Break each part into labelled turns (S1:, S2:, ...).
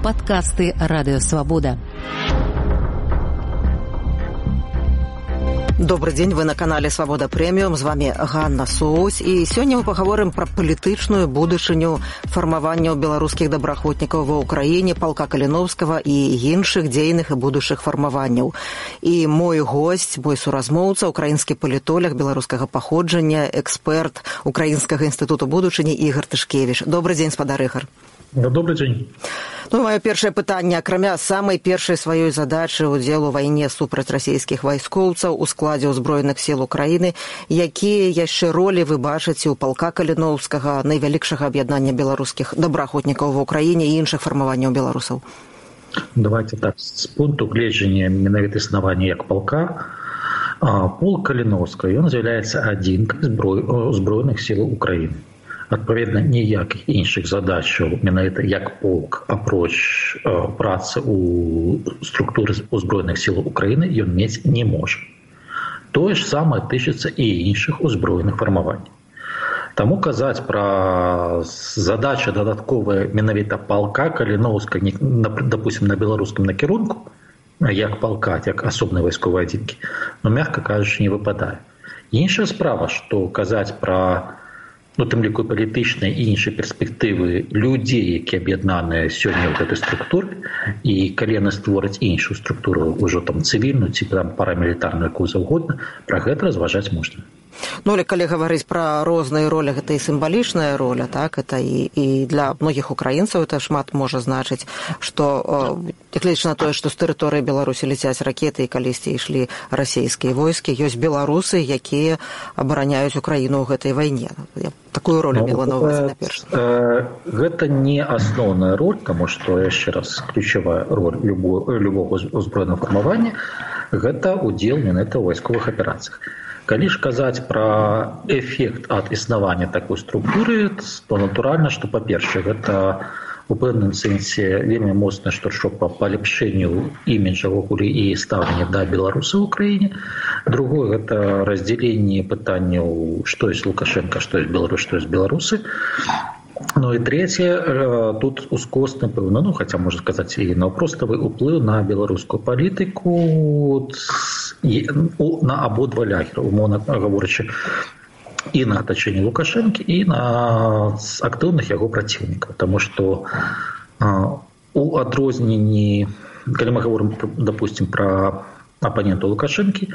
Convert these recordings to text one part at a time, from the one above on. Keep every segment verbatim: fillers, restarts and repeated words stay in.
S1: подкасты «Радио Свобода».
S2: Добрый день, вы на канале «Свобода Премиум», з вами Ганна Соусь, і сёння мы паговорым пра палітычную будучыню фармавання беларускіх добраахвотнікаў ва ўкраіне, палка Каліноўскага і іншых дзейных і будучых фармаванняў. І мой госць, мой суразмоўца, украінскі палітолог беларускага паходжання, эксперт Украінскага інстытуту будучыні Ігар Тышкевіч. Добрый дзень, спадар Ігар.
S3: Добрый дзень.
S2: Ну, маё першае пытанне, акрамя самай першай сваёй задачы ўдзелу ў вайне супраць расійскіх вайскоўцаў у складзе ўзброеных сіл Украіны, якія яшчэ ролі вы бачыце ў палка Каліноўскага, найвялікшага аб'яднання беларускіх добраахвотнікаў ва ўкраіне і іншых фармаванняў беларусаў?
S3: Давайте так, з пункту гледжання менавіта існавання як палка, полк Каліноўскага, ён з'яўляецца адзінкай узброеных сіл Украіны. Адпаведна, ніякіх іншых задачаў менавіта як полк, апроч э, працы ў структуры узброеных сіл Украіны ён мець не можа. Тое ж самае тычыцца і іншых узброеных фармаванняў. Таму казаць пра задачы дадатковыя менавіта палка Каліноўскага, допустим, на беларускім накірунку, як палка, як асобнай вайсковай адзінкі, ну, мякка кажучы, не выпадае. Іншая справа, што казаць пра ну, тым ліку палітычныя і іншыя перспектывы людзей, які аб'яднаныя сёння ў гэтай структуры, і калі яны створаць іншую структуру, ўжо там цывільную ці там парамілітарную, якую заўгодна, пра гэта разважаць можна.
S2: Ну, але калі гаварыць пра розныя ролі, гэта і сімвалічная роля, так, это і, і для многіх украінцаў это шмат можа значыць, што, нягледзячы на тое, што з тэрыторыі Беларусі ляцяць ракеты і калісьці ішлі расійскія войскі, ёсць беларусы, якія абараняюць Украіну ў гэтай вайне. Я такую ролю мела на ўвазе наперш.
S3: Гэта не асноўная роль, таму што, яшчэ раз, ключавая роль любога узброенага фармавання – гэта удзел менавіта ў вайсковых аперацыях. Калі ж казаць пра эфект ад існавання такой структуры, то натуральна, што, па-першае, гэта у пэўным сэнсе вельмі моцны штуршок па паляпшэнню іміджа ўвогуле і стаўлення да беларусаў у краіне. Другое, гэта раздзяленне пытанняў, што ёсць Лукашенка, што ёсць Беларусь, што ёсць беларусы. Ну і трэцяе, тут ускосны, пэўна, ну, хаця, можна сказаць, і наўпроставы ўплыў на беларускую палітыку на абодва лагеры, умоўна гаворачы, і на атачэнне Лукашэнкі, і на актыўных яго праціўнікаў. Таму што у адрозненні, калі мы гаворым, допустим, пра апанента Лукашэнкі,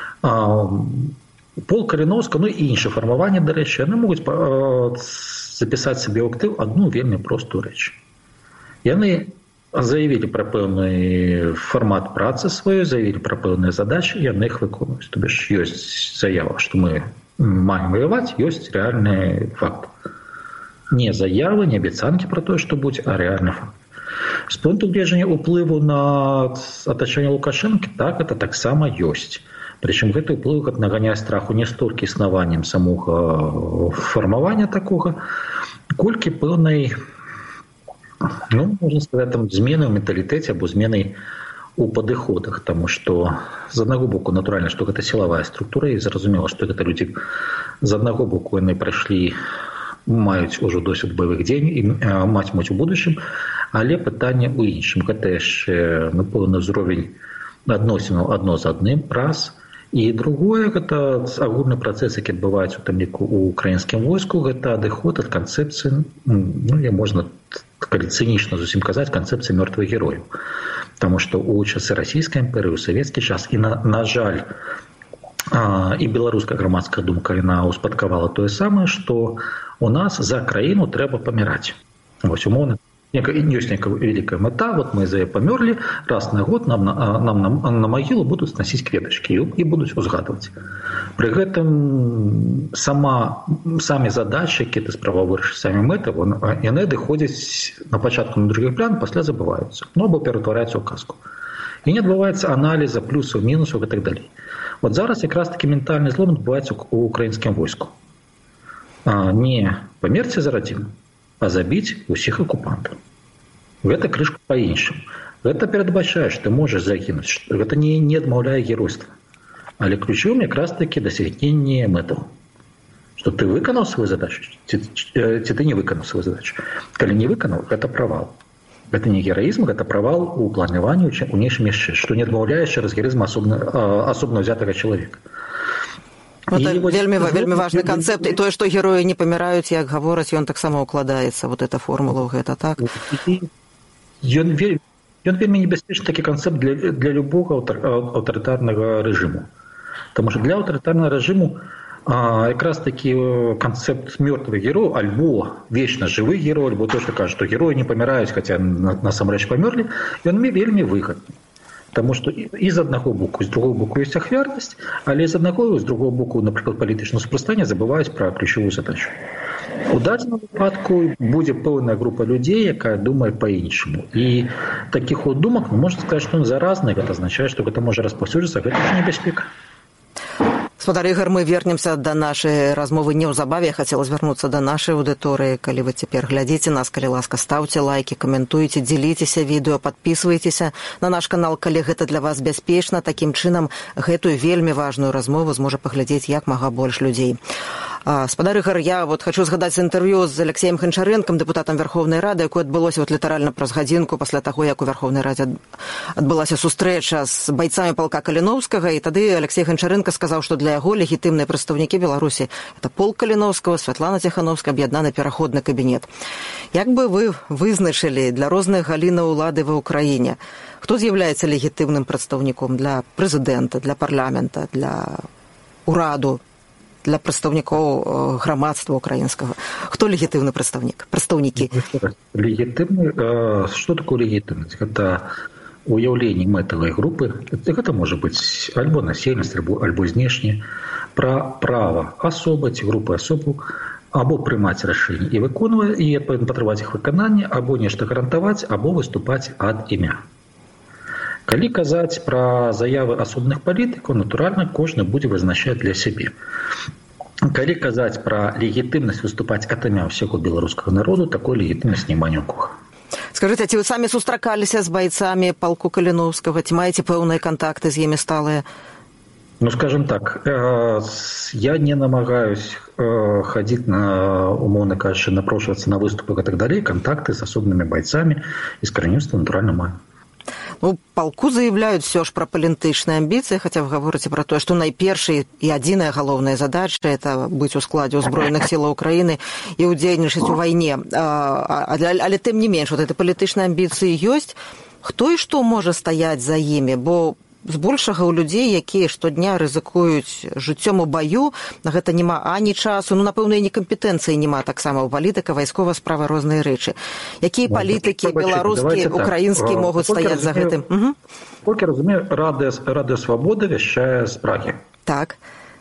S3: полк Каліноўскага, ну і іншыя фармаванні, дарэчы, яны могуць запісаць сабе ў актыў адну вельмі простую рэч. Яны заявілі пра пэўны фармат працы сваёй, заявілі пра пэўныя задачы, яны іх выконваюць. То бишь, ёсць заява, што мы маем ваяваць, ёсць рэальны факт. Не заявы, не абяцанкі пра тое, што будзе, а рэальны факт. З пункту гледжання ўплыву на атачэнне Лукашэнкі, так, это таксама ёсць. Прычым гэты ўплыў наганяе страху не столькі існаваннем самога фармавання такога, колькі пэўнай, ну, можна сказаць, там, змены ў менталітэце або зменай у падыходах, таму што з аднаго боку, натуральна, што гэта сілавая структура, і зразумела, што гэта людзі з аднаго боку яны прайшлі, маюць ужо досвед баявых дзеянняў і маюць у будучым, але пытанне ў іншым. Гэта яшчэ, напэўна, ўзровень адносінаў адно з адным, раз. І другое, гэта агульны працэс, які адбываецца у тым ліку ў украінскім войску, гэта адыход ад канцэпцыі, ну, я можна, калі цынічна зусім казаць, канцэпцыі мёртвых герояў. Таму што ў часы расійскай імперыі, у савецкі час, і, на, на жаль, а, і беларуская грамадская думка, яна ўспадкавала тое самае, што у нас за краіну трэба паміраць. Вось, умоўна. Ёсць некая вялікая мета, вот мы за яе памёрлі, раз на год нам, нам на, на магілу будуць насіць кветачкі і будуць узгадваць. Пры гэтым сама, самі задачы, які ты справа вырашыць, самі мэты, яны адыходзяць на пачатку на другі план, пасля забываюцца, ну або ператвараюцца ў казку. І не адбываецца аналіза плюсаў, мінусаў і так далей. Вот зараз якраз такі ментальны злом адбываецца ў украінскім войску. А, не памерці за радзіму, а забіць усіх акупантаў. Гэта крышку па-іншаму. Гэта перадбачае, што ты можаш загінуць. Гэта не, не адмаўляе геройства. Але ключовым якраз такі дасягненне мэтаў. Што ты выканаў сваю задачу, ці, ці ты не выканаў сваю задачу. Калі не выканаў, гэта правал. Гэта не гераізм, гэта правал у планаванні у нечым яшчэ, што не адмаўляе яшчэ раз гераізм асобна, асобна ўзятага чалавека.
S2: Это вельмі, вельмі важны канцэпт, і тое, што героі не паміраюць, як гавораць, ён таксама ўкладаецца, вот эта формула ў гэта, так?
S3: Ён вельмі, ён вельмі небяспечны такі канцэпт для, для любога аўтарытарнага рэжыму. Таму што для аўтарытарнага рэжыму а, якраз такі канцэпт мёртвых герояў, альбо вечна жывых герояў, альбо то, што кажа, што героі не паміраюць, хаця насамрэч памёрлі, ён вельмі выгадны. Таму што і з аднаго боку, з другого боку ёсць ахвярнасць, але з аднаго, з другого боку, напрыклад, палітычнае супрацьстаянне забываюць пра ключавую задачу. У дадзеным выпадку будзе пэўная група людзей, якая думае па-іншаму. І такіх от думак, ну, можна сказаць, што ён заразны, гэта азначае, што гэта можа распаўсюджвацца, гэта ж небяспека.
S2: Спадар Ігар, мы вернемся да нашай размовы неўзабаве. Я хацела звярнуцца да нашай аўдыторыі. Калі вы цяпер глядзіце нас, калі ласка, стаўце лайкі, каментуйце, дзеліцеся відэо, падпісвайцеся на наш канал, калі гэта для вас бяспечна. Такім чынам, гэтую вельмі важную размову зможа паглядзець як мага больш людзей. Спадар Ігар, я вот хочу згадаць інтэрв'ю з Алексеем Гончарэнкам, дэпутатам Верховнай Рады, якое адбылося вот літаральна праз гадзінку пасля таго, як у Верховнай Радзе адбылася сустрэча з байцамі палка Каліноўскага, і тады Алексей Гончарэнка сказаў, што для яго легітымныя прадстаўнікі Беларусі это полк Каліноўскага, Святлана Ціхановская, аб'яднаны пераходны кабінет. Як бы вы вызначылі для розных галінаў улады ва ўкраіне, хто з'яўляецца легітымным прадстаўніком для прэзідэнта, для парламента, для ураду, для прадстаўнікоў грамадства украінскага? Хто легітымны прадстаўнік? Прадстаўнікі?
S3: Легітымны, што такое легітымнасць? Гэта уяўленне мэтавай групы, гэта можа быць альбо насельніцтва, альбо, альбо знешне, пра права асобы ці групы асобаў або прымаць рашэнні і выконваць, і патрабаваць іх выканання, або нешта гарантаваць, або выступаць ад імя. Калі казаць пра заявы асобных палітыкаў, натуральна, кожны будзе вызначаць для сябе. Калі казаць пра легітымнасць выступаць ад імя ўсяго беларускага народу, такой легітымнасць няма ні ў кога.
S2: Скажыце, ці вы самі сустракаліся з байцамі палку Каліноўскага? Ці маеце пэўныя кантакты з імі сталыя?
S3: Ну, скажем так, я не намагаюсь ходить на, умовно кажучи, напрошиваться на выступы и так далее. Контакты с особыми бойцами из каранівства натурально маю.
S2: Ну, палку заявляюць все ж пра палітычныя амбіцыі, хаця вы гаворыце пра тое, што найпершай і адзіная галоўная задача – это быць у складзе ўзброеных сілаў Украіны і ўдзельнічаць у вайне. Але, але тым не менш, вот эти палітычныя амбіцыі ёсць. Хто і што можа стаяць за імі? Бо збольшага ў людзей, якія штодня рызыкуюць жыццём у баю, на гэта няма ані часу, ну, напэўна, і некампетэнцыі няма таксама ў палітыка, вайскова справа розныя рэчы. Якія палітыкі беларускія, украінскія могуць стаяць за гэтым?
S3: Колькі разумею, Радыё Свабода вяшчае з Прагі.
S2: Так.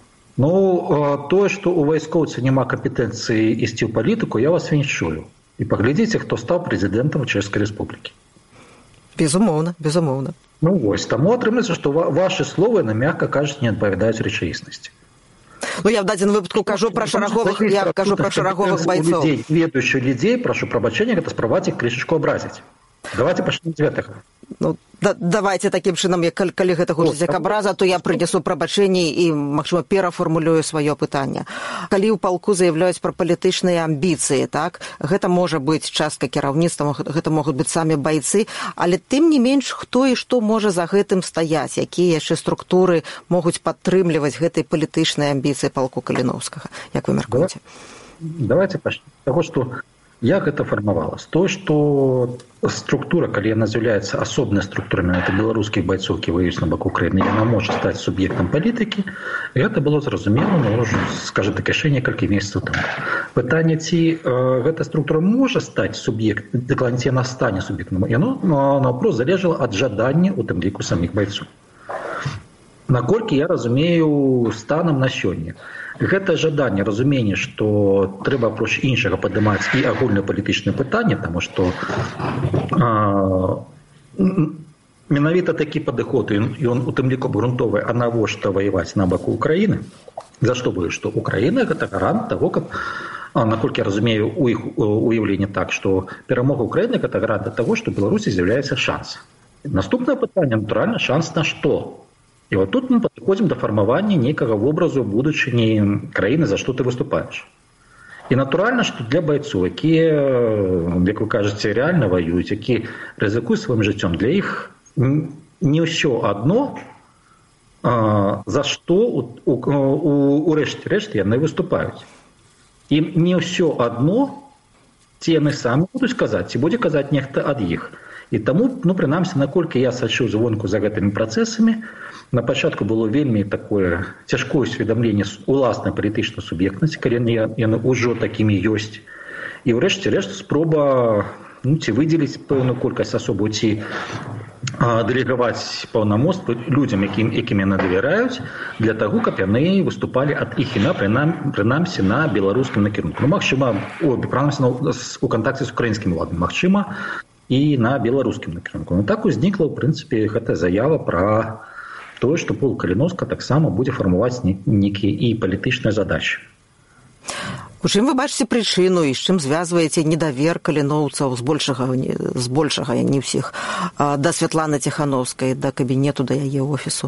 S3: Ну, тое, што ў вайскоўцы няма кампетэнцыі ісці ў палітыку, я вас віншую. І паглядзіце, хто стаў прэзідэнтам Чэшскай Рэспублікі.
S2: Безумоўна, безумоўна.
S3: Ну, вось, таму атрымаецца, што вашы словы, на мякка кажучы, не адпавядаюць рэчаіснасці.
S2: Ну, я в дадзеным выпадку кажу пра шараговых, я кажу пра шараговых байцоў.
S3: Ведаючых людзей, прашу прабачэння, гэта спрабаваць іх крышачку абразіць. Давайте пачнем з гэтага.
S2: Ну, да, давайте такім чынам, калі гэта хочаце як абраза, то я прынесу прабачэнні і, магчыма, перафармулюю сваё пытанне. Калі ў палку заяўляюць пра палітычныя амбіцыі, так, гэта можа быць частка кіраўніцтва, гэта могуць быць самі байцы, але тым не менш, хто і што можа за гэтым стаяць, якія яшчэ структуры могуць падтрымліваць гэтай палітычнай амбіцыі палку Каліноўскага, як вы мяркуеце?
S3: Давайте пачнем з таго, што як гэта фармавалася? То, што структура, калі яна з'яўляецца асобнай структурамі, это беларускіх байцоў, які воююць на баку Украіны, яна можа стаць суб'ектам палітыкі, і гэта было зразумела, ну, скажем так, яшчэ некалькі месяцаў таму. Пытанне, ці э, гэта структура можа стаць суб'ектам, ці яна стане суб'ектам, яно наўпрост залежала ад жадання, у тым ліку, саміх байцоў. Наколькі я разумею станам на сёння, гэта жаданне, разуменне, што трэба апроч іншага падымаць і агульнапалітычнае пытанне, таму што а, менавіта такі падыход, ён, ён у тым ліку грунтовы, а навошта ваяваць на баку Украіны? За што бою, што Украіна гэта гарант таго, каб, а, наколькі я разумею, у іх уяўленне так, што перамога Украіны гэта гарант таго, што Беларусі з'яўляецца шанс. Наступнае пытанне, натуральна, шанс на што? І вот тут мы падыходзім да фармавання нейкага вобразу будучыні краіны, за што ты выступаеш. І натуральна, што для байцоў, якія, як вы кажаце, рэальна ваююць, якія рызыкуюць сваім жыццём, для іх не ўсё адно, за што у рэшце рэшт яны выступаюць. Ім не ўсё адно, ці яны самі будуць казаць, ці будзе казаць нехта ад іх. І таму, ну, прынамсі, наколькі я сачу звонку за гэтымі працэсамі, на пачатку было вельмі такое цяжкое усведамленне уласнай палітычнай суб'ектнасці, калі яны ўжо такімі ёсць. І ўрэшце рэшт спроба, ну, ці выдзеліць пэўную колькасць асобаў, ці а, дэлегаваць паўнамоцтвы людзям, якім, якім яны давяраюць, для таго, каб яны выступалі ад іх імя, прынам, прынамсі на беларускім накірунку. Ну, магчыма, о, прынамсі у кантакце з украінскім уладам, магчыма, і на беларускім накірунку. Ну, так узнікла, ў прынцыпе, гэтая заява пра тое, што Пол Каліновска таксама будзе фармаваць нейкія і палітычныя задачы.
S2: У чым вы бачыце прычыну і з чым звязваеце недавер каліноўцаў з большага, з большага, не ўсіх, да Святланы Ціхановскай, да кабінету, да яе офісу?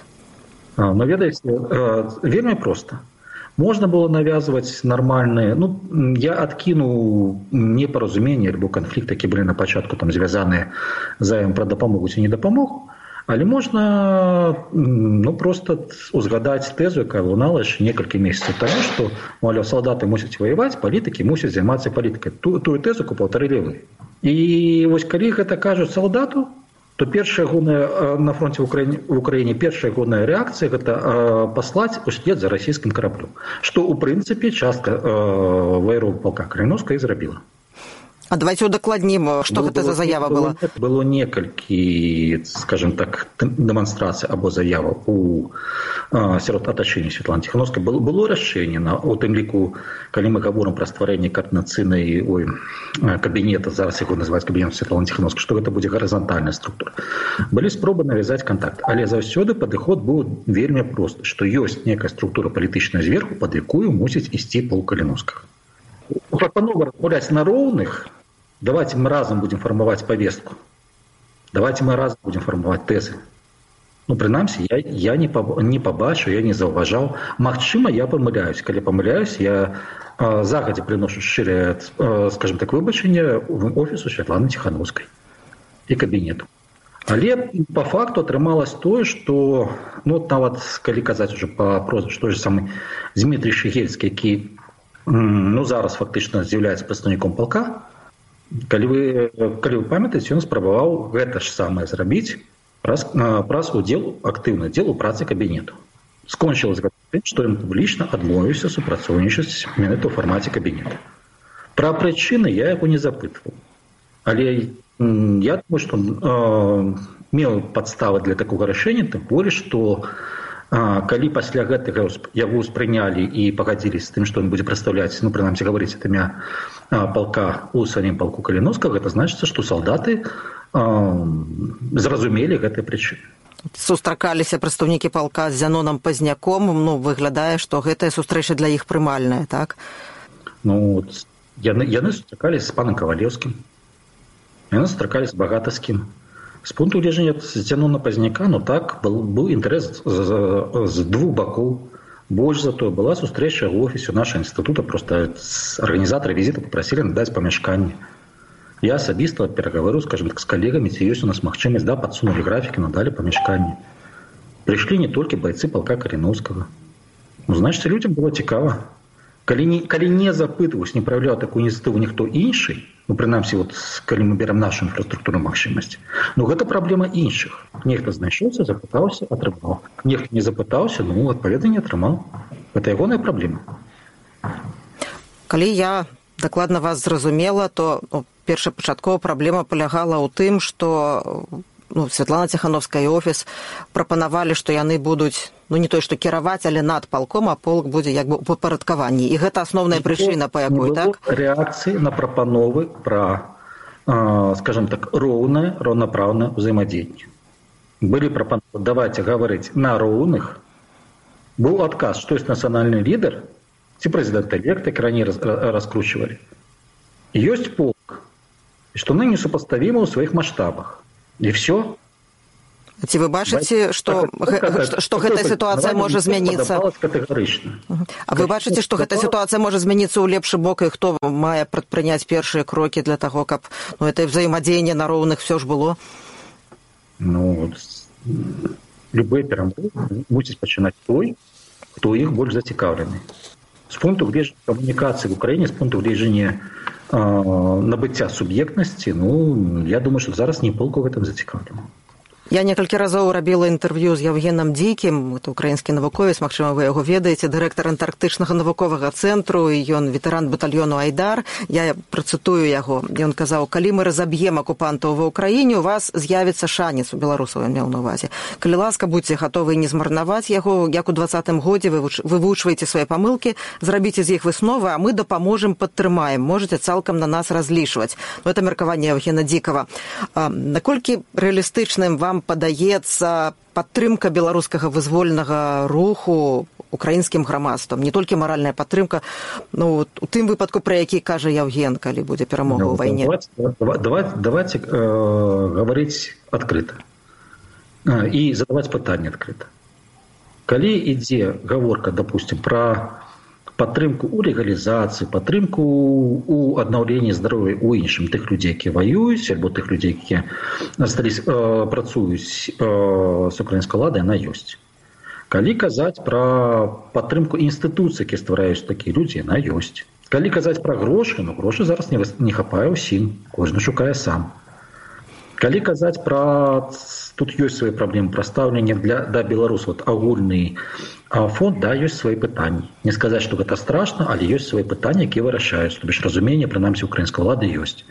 S3: Ну, ведаеце, вельмі проста. Можна было навязваць нармальныя, ну, я адкінуў непаразуменні альбо канфлікты, які былі на пачатку там звязаныя з заявам пра дапамогу ці не дапамогу, але можна, ну, проста узгадаць тэзу, якая лунала яшчэ некалькі месяцаў таму, што, мовляў, салдаты мусяць ваяваць, палітыкі мусяць займацца палітыкай. Ту, тую тэзу паўтарылі вы. І вось калі гэта кажуць салдату, то першая ягоная на фронте в Украине, в Украине першая ягоная реакция – это послать услед за российским кораблем, что, в принципе, частка воевого полка Каліновская и зрабила.
S2: А давайте удакладнім, што гэта за заява была?
S3: Было некалькі, скажем так, дэманстрацый або заяваў у сярод атачэння Святланы Ціхановскай. Было, было рашэнне, на, у тым ліку, калі мы гаворым пра стварэнне координацыйнай ой, кабінета, зараз яго называюць кабінетам Святланы Ціхановскай, што гэта будзе гарызантальная структура. Былі спробы навязаць контакт, але заўсёды падыход быў вельмі просты, што ёсць некая структура палітычная зверху, пад якую мусіць ісці Пол Каліновскага. Прапанова размаўляць на роўных, давайте мы разом будем фармаваць повестку, давайте мы разом будем фармаваць тэзы. Ну, прынамсі, я, я не, паб... не пабачу, я не заўважаў. Магчыма, я памыляюсь. Калі памыляюсь, я э, загадзя прыношу шчырае, э, скажем так, выбачэнне в офісу Святланы Ціхановскай і кабінету. Але по факту атрымалось тое, што, ну, нават, калі казаць уже па прозвішчу, той же самы Дмітрий Шыгельскі, які ну, зараз фактычна з'яўляецца прадстаўніком палка, калі вы, калі вы памятаеце, ён спрабаваў гэта ж самае зрабіць праз, праз удзел, актыўны удзел у працы кабінету. Скончылось гэта тым, што ён публічна адмовіўся супрацоўнічаць менавіта ў фармаце кабінета. Пра прычыны я яго не запытваў. Але я думаю, што э, меў падставы для такога рашэння, тым болей, што калі пасля гэтага яго ўспрынялі і пагадзіліся з тым, што ён будзе прадстаўляць, ну, прынамсі, гаварыць ад імя палка у самім палку Каліновскага, гэта значыцца, што салдаты э, зразумелі гэтыя прычыны.
S2: Сустракаліся прадстаўнікі палка з Зянонам Пазняком, ну, выглядае, што гэтая сустрэча для іх прымальная, так?
S3: Ну, яны, яны сустракаліся з панам Кавалеўскім, яны сустракаліся багата з кім. З пункту гледжання Зянона Пазняка, ну так, был, был інтарэс з, з, з двух бакоў. Больш за то, была сустрэча ў офісе нашага інстытута, просто арганізатары візіта папрасілі надаць памяшканне. Я асабіста перагаварыў, скажем так, з калегамі, ці ёсць у нас магчымасць, да, падсунулі графікі, надалі памяшканне. Прыйшлі не толькі байцы палка Каліновскага. Ну, значыць, людзям было цікава. Калі не, калі не запытваюсь, не праяўляў такую ініцыятыву ніхто іншы, ну, прынамсі, вот, калі мы берем нашу інфраструктуру магчымасці, ну, гэта праблема іншых. Нехта знайшоўся, запытаўся, атрымаў. Нехта не запытаўся, ну, адпаведна не атрымаў. Гэта ягоная праблема.
S2: Калі я дакладна вас зразумела, то ну, першапачаткова праблема палягала ў тым, што ну, Святлана Ціхановская і офіс прапанавалі, што яны будуць ну не той, што кіраваць, але над палком, а полк будзе як бы ў падпарадкаванні. І гэта асноўная прычына, па якой, так?
S3: Рэакцыі на прапановы пра, э, скажем так, роўнае, роўнапраўнае ўзаемадзеянне. Былі прапановы, давайте гаварыць на роўных. Быў адказ, што ёсць нацыянальны лідар, ці прэзідэнт элект, як раней раз, раскручвалі. Ёсць полк, і што мы несупаставімы ў сваіх маштабах. І все.
S2: Ці вы бачыце, што, што, што гэтая сітуацыя можа змяніцца? А вы бачыце, што гэтая сітуацыя можа змяніцца ў лепшы бок, і хто мае прадпрыняць першыя крокі для таго, каб ну, это взаемадзеянне на роўных все ж было?
S3: Ну, любые перамовы мусіць пачынаць той, хто іх больш зацікаўлены. З пункту гледжання камунікацыі в Украіне, з пункту гледжання э, набыцця суб'ектнасці, ну, я думаю, што зараз не полку в гэтым зацікаўлены.
S2: Я некалькі разоў рабіла інтэрв'ю з Евгенам Дзікім, это украінскі навуковец, магчыма, вы яго ведаеце, дырэктар антарктычнага навуковага цэнтру, і ён ветэран батальёну «Айдар». Я працытую яго. Ён казаў, калі мы разаб'ем акупантаў ва ўкраіне, у вас з'явіцца шанец, у беларусаў ён меў на ўвазе. Калі ласка, будьце гатовы не змарнаваць яго, як у двадцатым годзе вы вывучваеце свае памылкі, зрабіце з іх высновы, а мы дапаможам, падтрымаем. Можаце цалкам на нас разлічваць. Ну, это меркаванне Евгена Дзікава. А, наколькі рэалістычным вам падаецца падтрымка беларускага вызвольнага руху украінскім грамадствам, не толькі маральная падтрымка, ну, у тым выпадку, пра які кажа Евген, калі будзе перамога ў вайне.
S3: Давайте, давайте, давайте э, говорить открыто э, и задавать пытанне открыто. Калі ідзе гаворка, допустим, пра падтрымку у легалізацыі, падтрымку у аднаўленні здароўя у іншым тых людзей, якія ваююць, альбо тых людзей, якія астались, э, працуюць э, з украінскай уладай, яна ёсць. Калі казаць пра падтрымку інстытуцый, якія ствараюць такія людзі, яна ёсць. Калі казаць пра грошы, ну грошы зараз не, не хапае ўсім, кожны шукае сам. Калі казаць пра... Тут ёсць свае праблемы, пра стаўленне для, да беларусаў, вот, агульны фонд, да, ёсць свае пытанні. Не сказаць, што гэта страшна, але ёсць свае пытанні, якія вырашаюць. То бишь разуменне, прынамсі, украінскай улады ёсць.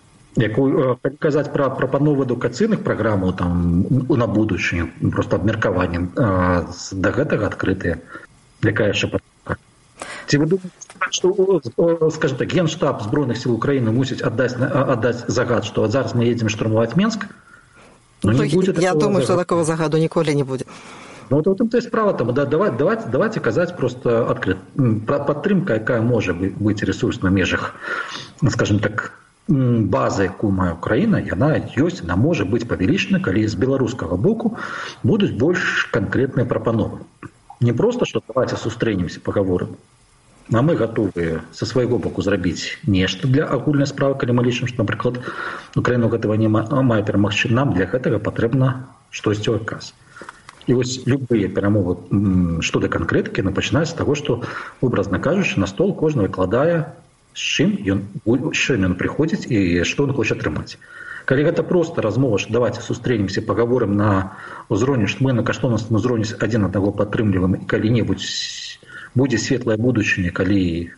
S3: Якую, калі казаць пра прапанову адукацыйных праграмаў там, на будучыню, проста абмеркаванне, да гэтага адкрытыя. Якая яшчэ падтрымка? Ці вы думаеце, што, скажем так, Генштаб збройных сіл Украіны мусіць аддаць, аддаць загад, што от зараз мы едзем штурмаваць Менск?
S2: Ну, не будет я думаю, загада. Что такого загаду николи не будет.
S3: Ну, вот в этом-то и справа. Там, да, давайте, давайте, давайте казать просто открыто. Подтримка, какая может быть ресурс на межах, скажем так, базы, якую мае Украіна, яна ёсць, она может быть павялічана, калі з беларускага боку будуць больш канкрэтныя прапановы. Не просто, что давайте сустрэнемся, поговорим. А мы готовы со свайго боку зрабіць нешта для агульнай справы, калі мы лічым, што, напрыклад, Украіна гэтага не мае перамагчы. Нам для гэтага патрэбна штосьці ў адказ. І вось любыя перамовы што да канкрэтыкі пачынаюць з таго, што, образна кажучы, на стол кожны выкладае, з чым ён, з чым ён прыходзіць і што ён хоча атрымаць. Калі гэта проста размова, што давайте сустрэнемся, паговорым на ўзроўні, што мы на каштоўнасным узроўні адзін аднаго падтрымліваем, і калі-небудзь будзе светлае будучыня, калі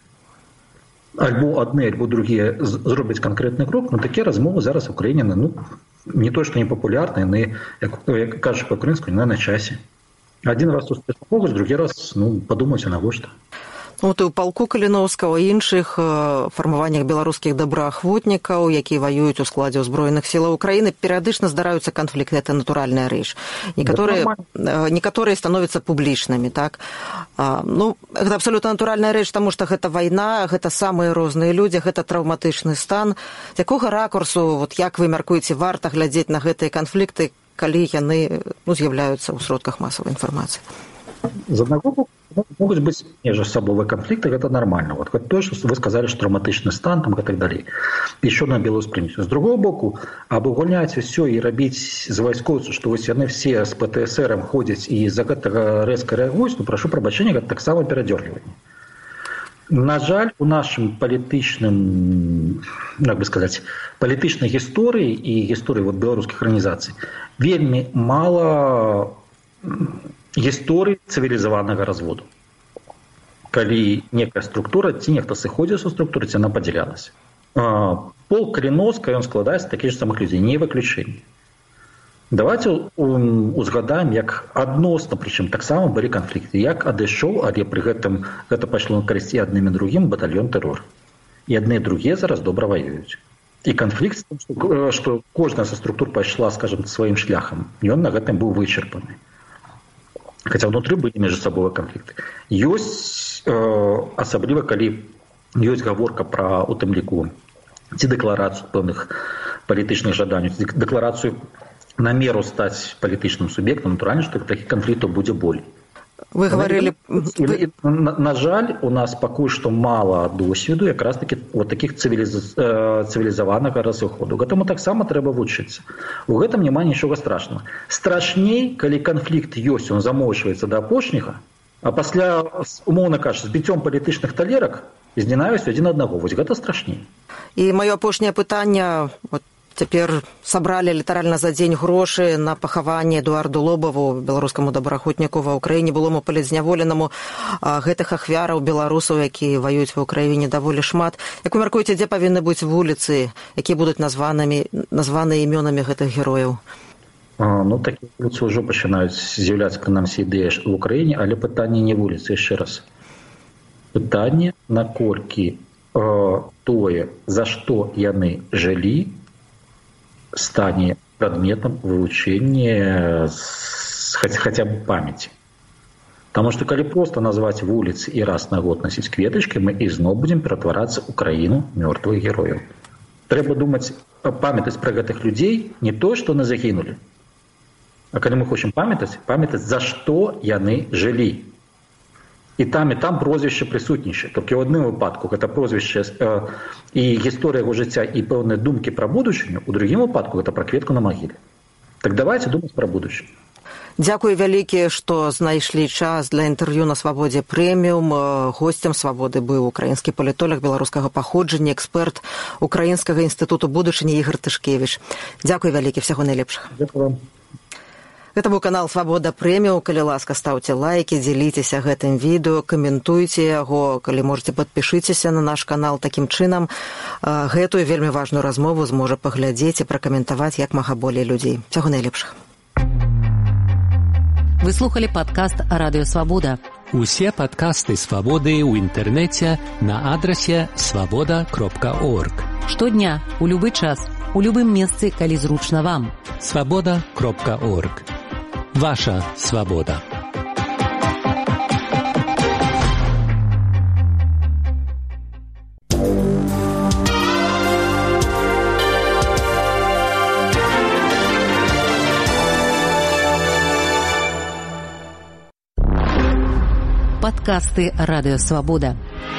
S3: альбо адны, альбо другія зробяць канкрэтны крок, ну такія размовы зараз у Украіне, ну, не то, што не папулярныя, яны, як, як кажуць па-украінску, яны на часе. Адзін раз сустрэць могуць, другі раз, ну, падумайце, навошта.
S2: Ну, ты ў палку Каліноўскага і іншых фармаваннях беларускіх добраахвотнікаў, якія ваююць у складзе ўзброеных сілаў Украіны, перыядычна здараюцца канфлікты, это натуральная рэч. Некаторыя, некаторыя становяцца публічнымі, так? А, ну, гэта абсалютна натуральная рэч, таму што гэта вайна, гэта самыя розныя людзі, гэта траўматычны стан. З якога ракурсу, вот як вы мяркуеце, варта глядзець на гэтыя канфлікты, калі яны, ну, з'яўляюцца ў сродках масавай інфармацыі?
S3: З аднаго боку, могуць быць міжсабовыя канфлікты, гэта нормально. Вот то, что вы сказали, что травматычны стан там, и так далее. Еще на белую спрынцу. С другого боку, абагульняць все и рабіць з вайскоўцаў, што вось яны все з ПТСР ходзяць і за гэтага рэзка рэагуюць, ну, прашу прабачэння, гэта таксама перадзёргіванне. На жаль, у нашым палітычным, як бы сказаць, палітычнай гісторыі і гісторыі вот, беларускіх арганізацый вельмі мала гісторыі цывілізаванага разводу. Калі некая структура, ці нехта сыходзіў са структуры, ці яна падзялялася. Полк Каліноўска, ён складаецца з такіх самых людзей, не выключэнне. Давайте узгадаем, як адносна, прычым таксама былі канфлікты, як адышоў, але пры гэтым гэта пайшло на карысць і адным і другім батальён тэрор. І адны і другія зараз добра ваююць. І канфлікт, што кожная са структур пайшла, скажем, сваім шляхам, ён на гэтым быў вычарпаны. Хаця ўнутры былі міжсабовыя канфлікты. Ёсць, э, асабліва, калі ёсць гаворка пра, у тым ліку, ці дэкларацыю пэўных палітычных жаданняў, ці дэкларацыю намеру стаць палітычным суб'ектам, натуральна, што такіх канфліктаў будзе болей.
S2: Вы говорили...
S3: На, на жаль, у нас пакуль што мала досведу якраз таки вот таких цивилиз... цивілізаванага разыходу. Гэтаму таксама трэба вучыцца. У гэтым няма нічога страшнага. Страшней, калі канфлікт ёсць, он замоўчваецца да апошняга, а пасля, умоўна кажучы, з біццём палітычных талерак з ненавісцю адзін аднаго. Вось гэта страшней.
S2: І маё апошняе пытанне... Вот... Цяпер сабралі літаральна за дзень грошы на пахаванне Эдуарду Лобаву, беларускаму добраахвотніку ва ўкраіне, былому палітзняволенаму. Гэтых ахвяраў беларусаў, якія ваююць ва ўкраіне, даволі шмат. Як вы мяркуеце, дзе павінны быць вуліцы, якія будуць названыя імёнамі гэтых герояў?
S3: А, ну, такія вуліцы ўжо пачынаюць з'яўляцца пры нам ідэі ў Украіне, але пытанне не вуліцы, яшчэ раз. Пытанне, наколькі э, тое, за што яны жылі, стане прадметам вывучэння хаця б памяці. Таму што калі проста назваць вуліцы і раз на год насіць кветачкі, мы ізноў будзем ператварацца ў краіну мёртвых герояў. Трэба думаць, памятаць пра гэтых людзей не то, што яны загінулі. А калі мы хочам памятаць, памятаць, за што яны жылі. І там, і там прозвішча прысутнічае. Толькі ў адным выпадку гэта прозвішча э, і гісторыя яго жыцця і пэўныя думкі пра будучыню, у другім выпадку гэта пра кветку на магіле. Так давайте думаць пра будучыню.
S2: Дзякуй вялікі, што знайшлі час для інтэрв'ю на Свабодзе прэміум. Госцем Свабоды быў украінскі палітолог беларускага паходжання, эксперт Украінскага інстытуту будучыні Ігор Тышкевіч. Дзякуй вялікі, всяго найлепшага.
S3: Дзякуй вам.
S2: Гэта быў канал Свабода прэміум. Калі ласка, стаўце лайкі, дзеліцеся гэтым відэо, каментуйце яго, калі можаце, падпішыцеся на наш канал. Такім чынам гэтую вельмі важную размову зможа паглядзець і пракаментаваць як мага болей людзей. Всяго найлепшага.
S1: Вы слухали падкаст Радыё Свабода.
S4: Усе падкасты Свабоды ў інтэрнэце на адрасе свабода кропка орг.
S1: Штодня, у любы час, у любым месцы, калі зручна вам.
S4: свабода кропка орг. Ваша свобода.
S1: Подкасты Радыё Свабода.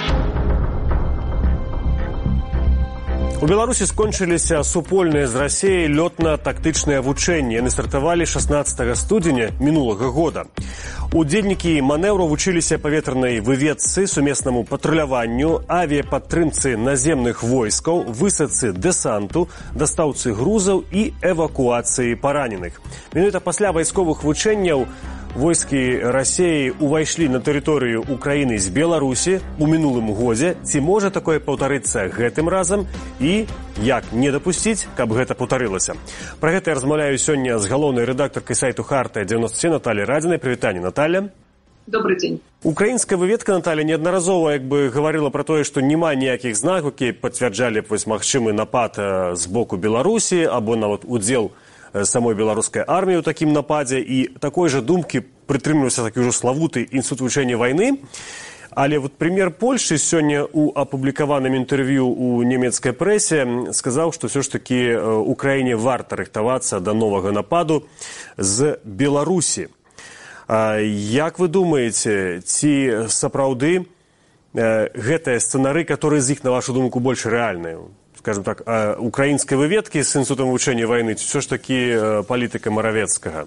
S5: У Беларусі скончыліся супольныя з Расіяй лётна-тактычныя вучэнні. Яны стартавалі шаснаццатага студзеня мінулага года. Удзельнікі манеўру вучыліся паветранай выведцы, сумеснаму патруляванню, авіяпадтрымцы наземных войскаў, высадцы дэсанту, дастаўцы грузаў і эвакуацыі параненых. Менавіта пасля вайсковых вучэнняў войскі Расіі ўвайшлі на тэрыторыю Украіны з Беларусі у мінулым годзе. Ці можа такое паўтарыцца гэтым разам і як не дапусціць, каб гэта паўтарылася? Пра гэта я размаўляю сёння з галоўнай рэдактаркай сайту Харта дзевяносто семь Натальей Радзінай. Прывітанне, Наталья.
S6: Добрый день.
S5: Украінская выведка, Наталья, неаднаразова як бы гаварыла пра тое, што няма ніякіх знакаў, якія пацвярджалі вось магчымы напад з боку Беларусі або нават удзел самой беларускай арміі ў такім нападзе, і такой жа думкі прытрымліваўся такі ўжо славуты інстытут вывучэння вайны. Але вот прем'ер Польшчы сёння у апублікаваным інтэрв'ю ў нямецкай прэсе сказаў, што ўсё ж такі Украіне варта рыхтавацца да новага нападу з Беларусі. Як вы думаеце, ці сапраўды гэтыя сцэнары, которые з іх, на вашу думку, больш рэальныя? Скажем так, украінскай выведкі з інстытутам вывучэння вайны, ці ўсё ж такі палітыка Маравецкага?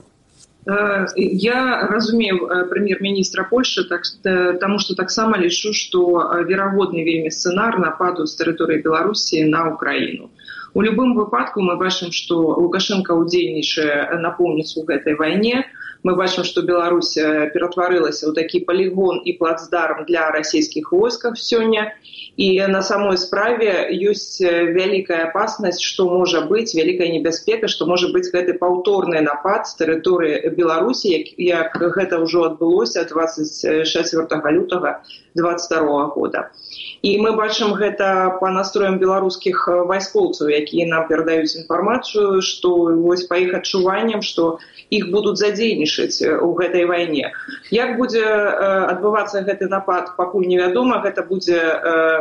S6: Я разумею прэм'ер-міністра Польшчы, так, таму што таксама лічу, што верагодны вельмі сцэнар нападу з тэрыторыі Беларусі на Украіну. У любым выпадку мы бачым, што Лукашенко ўдзельнічае напоўніцу ў гэтай вайне. Мы бачым, што Беларусь ператварылася ў такі палігон і плацдарм для расійскіх войскаў сёння. І на самой справе ёсць вялікая апаснасць, што можа быць, вялікая небяспека, што можа быць гэты паўторны напад з тэрыторыі Беларусі, як, як гэта ўжо адбылося дваццаць чацвёртага лютага дваццаць другога года. І мы бачым гэта па настроям беларускіх вайскоўцаў, якія нам перадаюць інфармацыю, што вось па іх адчуванням, што іх будуць задзейнічаць у гэтай вайне. Як будзе адбывацца гэты напад, пакуль невядома, гэта будзе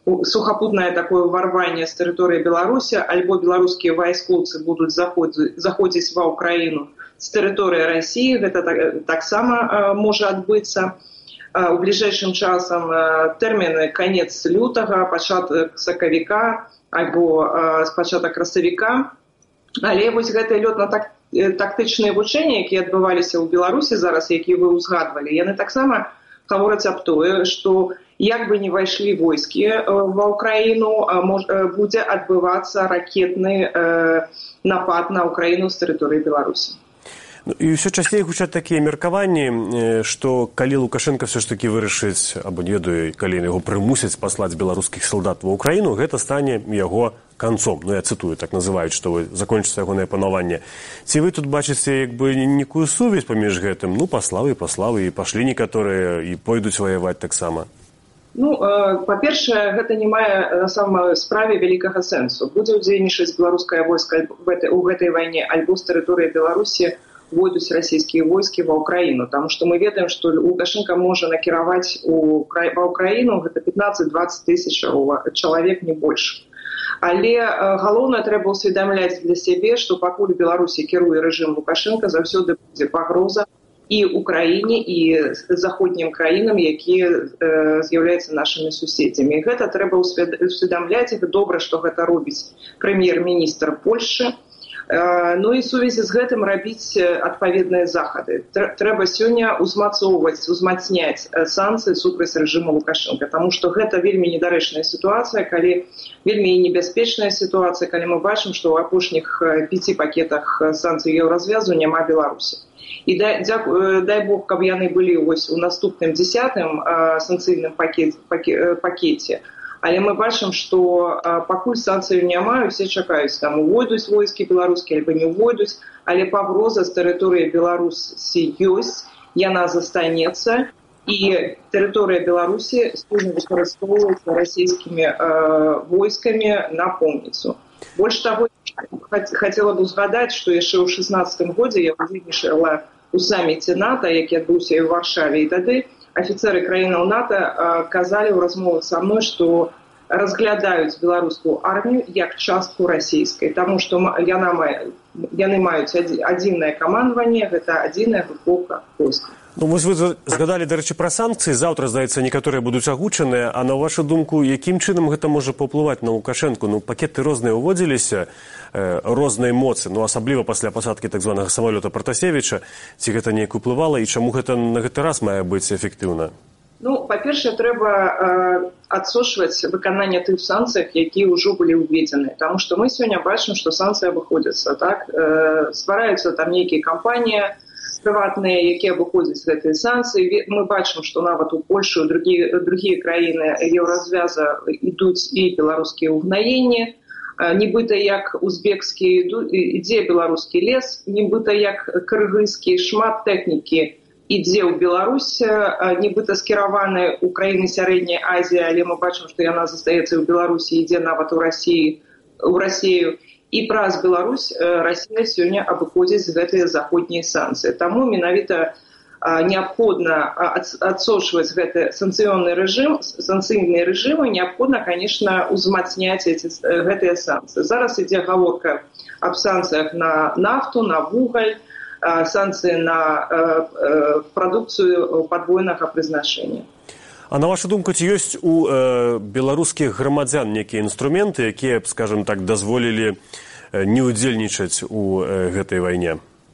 S6: сухопутное такое ворвание с территории Беларуси, альбо белорусские войсковцы будут заходить, заходить в Украину с территории России, это так, так само может отбыться. У ближайшим часам термины конец лютого, початок сакавіка, альбо спачаток красавіка. Але вось гэтыя лётна-тактычныя вучэнні, якія адбываліся ў Беларусі зараз, якія вы ўзгадвалі, яны таксама гавораць аб тое, што як бы не вайшлі войскі ва Ўкраіну, будзе адбывацца ракетны напад на Ўкраіну з тэрыторыі Беларусі.
S5: І ўсё часцей гучаць такія меркаванні, што калі Лукашенко все ж таки вырашыць, або не ведаю, калі яго прымусяць паслаць беларускіх салдат ва Ўкраіну, гэта стане яго канцом. Ну, я цытую, так называюць, што закончыцца ягонае панаванне. Ці вы тут бачыце як бы некую сувязь паміж гэтым? Ну, паславы, паславы, і пашлі некаторыя, і пойдуць ваяваць таксама.
S6: Ну, па-першае, гэта не мае на самой справе вялікага сэнсу. Будзе ўдзельнічаць беларускае войска ў гэтай вайне, альбо з тэрыторыі Беларусі войдуць расійскія войскі ва Ўкраіну, таму што мы ведаем, што Лукашенко можа накіраваць ва Ўкраіну гэта пятнаццаць-дваццаць тысяч чалавек, не больш. Але галоўнае трэба ўсведамляць для сябе, што пакуль Беларусі кіруе рэжым Лукашенко, заўсёды будзе пагроза і Украіне, і заходнім краінам, якія з'яўляюцца нашымі суседзямі. І гэта трэба ўсведамляць, і добра, што гэта робіць прэм'ер-міністр Польшчы. Ну і сувязі з гэтым рабіць адпаведныя захады. Трэба сёння узмацоўваць, узмацняць санкцыі супраць рэжыму Лукашенка, таму што гэта вельмі недарэчная сітуацыя, калі вельмі небяспечная сітуацыя, калі мы бачым, што ў апошніх пяці пакетах санкцый еўразвязу няма Беларусі. І дай, дай Бог, каб яны былі вось у наступным дзесятым санкцыйным пакет, пакет, пакеце. Але мы бачым, што пакуль санкцыяў няма, усе чакаюць, там увойдуць войскі беларускія, альбо не увойдуць, але пагроза з тэрыторыі Беларусі ёсць, яна застанецца, і тэрыторыя Беларусі сёння выкарыстоўваецца расійскімі э, войскамі на помніцу. Больш таго, хацела б узгадаць, што яшчэ ў шэснаццатым годзе я удзельнічала ў саміце НАТО, які адбыўся і ў Варшаве, і тады афіцеры краінаў НАТО казалі ў размовах са мной, што разглядаюць беларускую армію як частку расійскай, таму што яна мае, яны маюць адзінае камандаванне, гэта адзіная групоўка войска.
S5: Ну, вось вы згадалі, дарэчы, пра санкцыі. Заўтра, здаецца, некаторыя будуць агучаныя. А на вашу думку, якім чынам гэта можа паўплываць на Лукашенку? Ну, пакеты розныя ўводзіліся, э, рознай моцы, ну, асабліва пасля пасадкі так званага самалёта Пратасевіча. Ці гэта неяк уплывала, і чаму гэта на гэты раз мае быць эфектыўна?
S6: Ну, па-першае, трэба э, адсочваць выкананне тых санкцый, якія ўжо былі ўведзены. Таму што мы сёння бачым, што санкцыі абыходзяцца, так? Э, ствараюцца там нейкія кампаніі прыватныя, якія абыходзяць гэтыя санкцыі. Мы бачым, што нават у Польшы, у другія, другія краіны еўразвяза ідуць і беларускія ўгнаенні, нібыта як узбекскі ідзе беларускі лес, нібыта як кыргызскі, шмат тэхнікі ідзе ў Беларусь, нібыта скіраваны ў краіны сярэдняй Азіі, але мы бачым, што яна застаецца ў Беларусі, ідзе нават у Расіі, у Расію. І праз Беларусь Расія сёння абыходзіць гэтыя заходнія санкцыі. Таму менавіта неабходна адсочваць гэты санкцыйны рэжым, санкцыйныя рэжымы, неабходна, конечно, узмацняць эти, гэтыя санкцыі. Зараз ідзе гаворка аб санкцыях на нафту, на вугаль, санкцыі на прадукцыю падвойнага прызначэння.
S5: А на вашу думку, ці ёсць у э, беларускіх грамадзян некія інструменты, якія б, скажем так, дазволілі э, не ўдзельнічаць у э, гэтай вайне?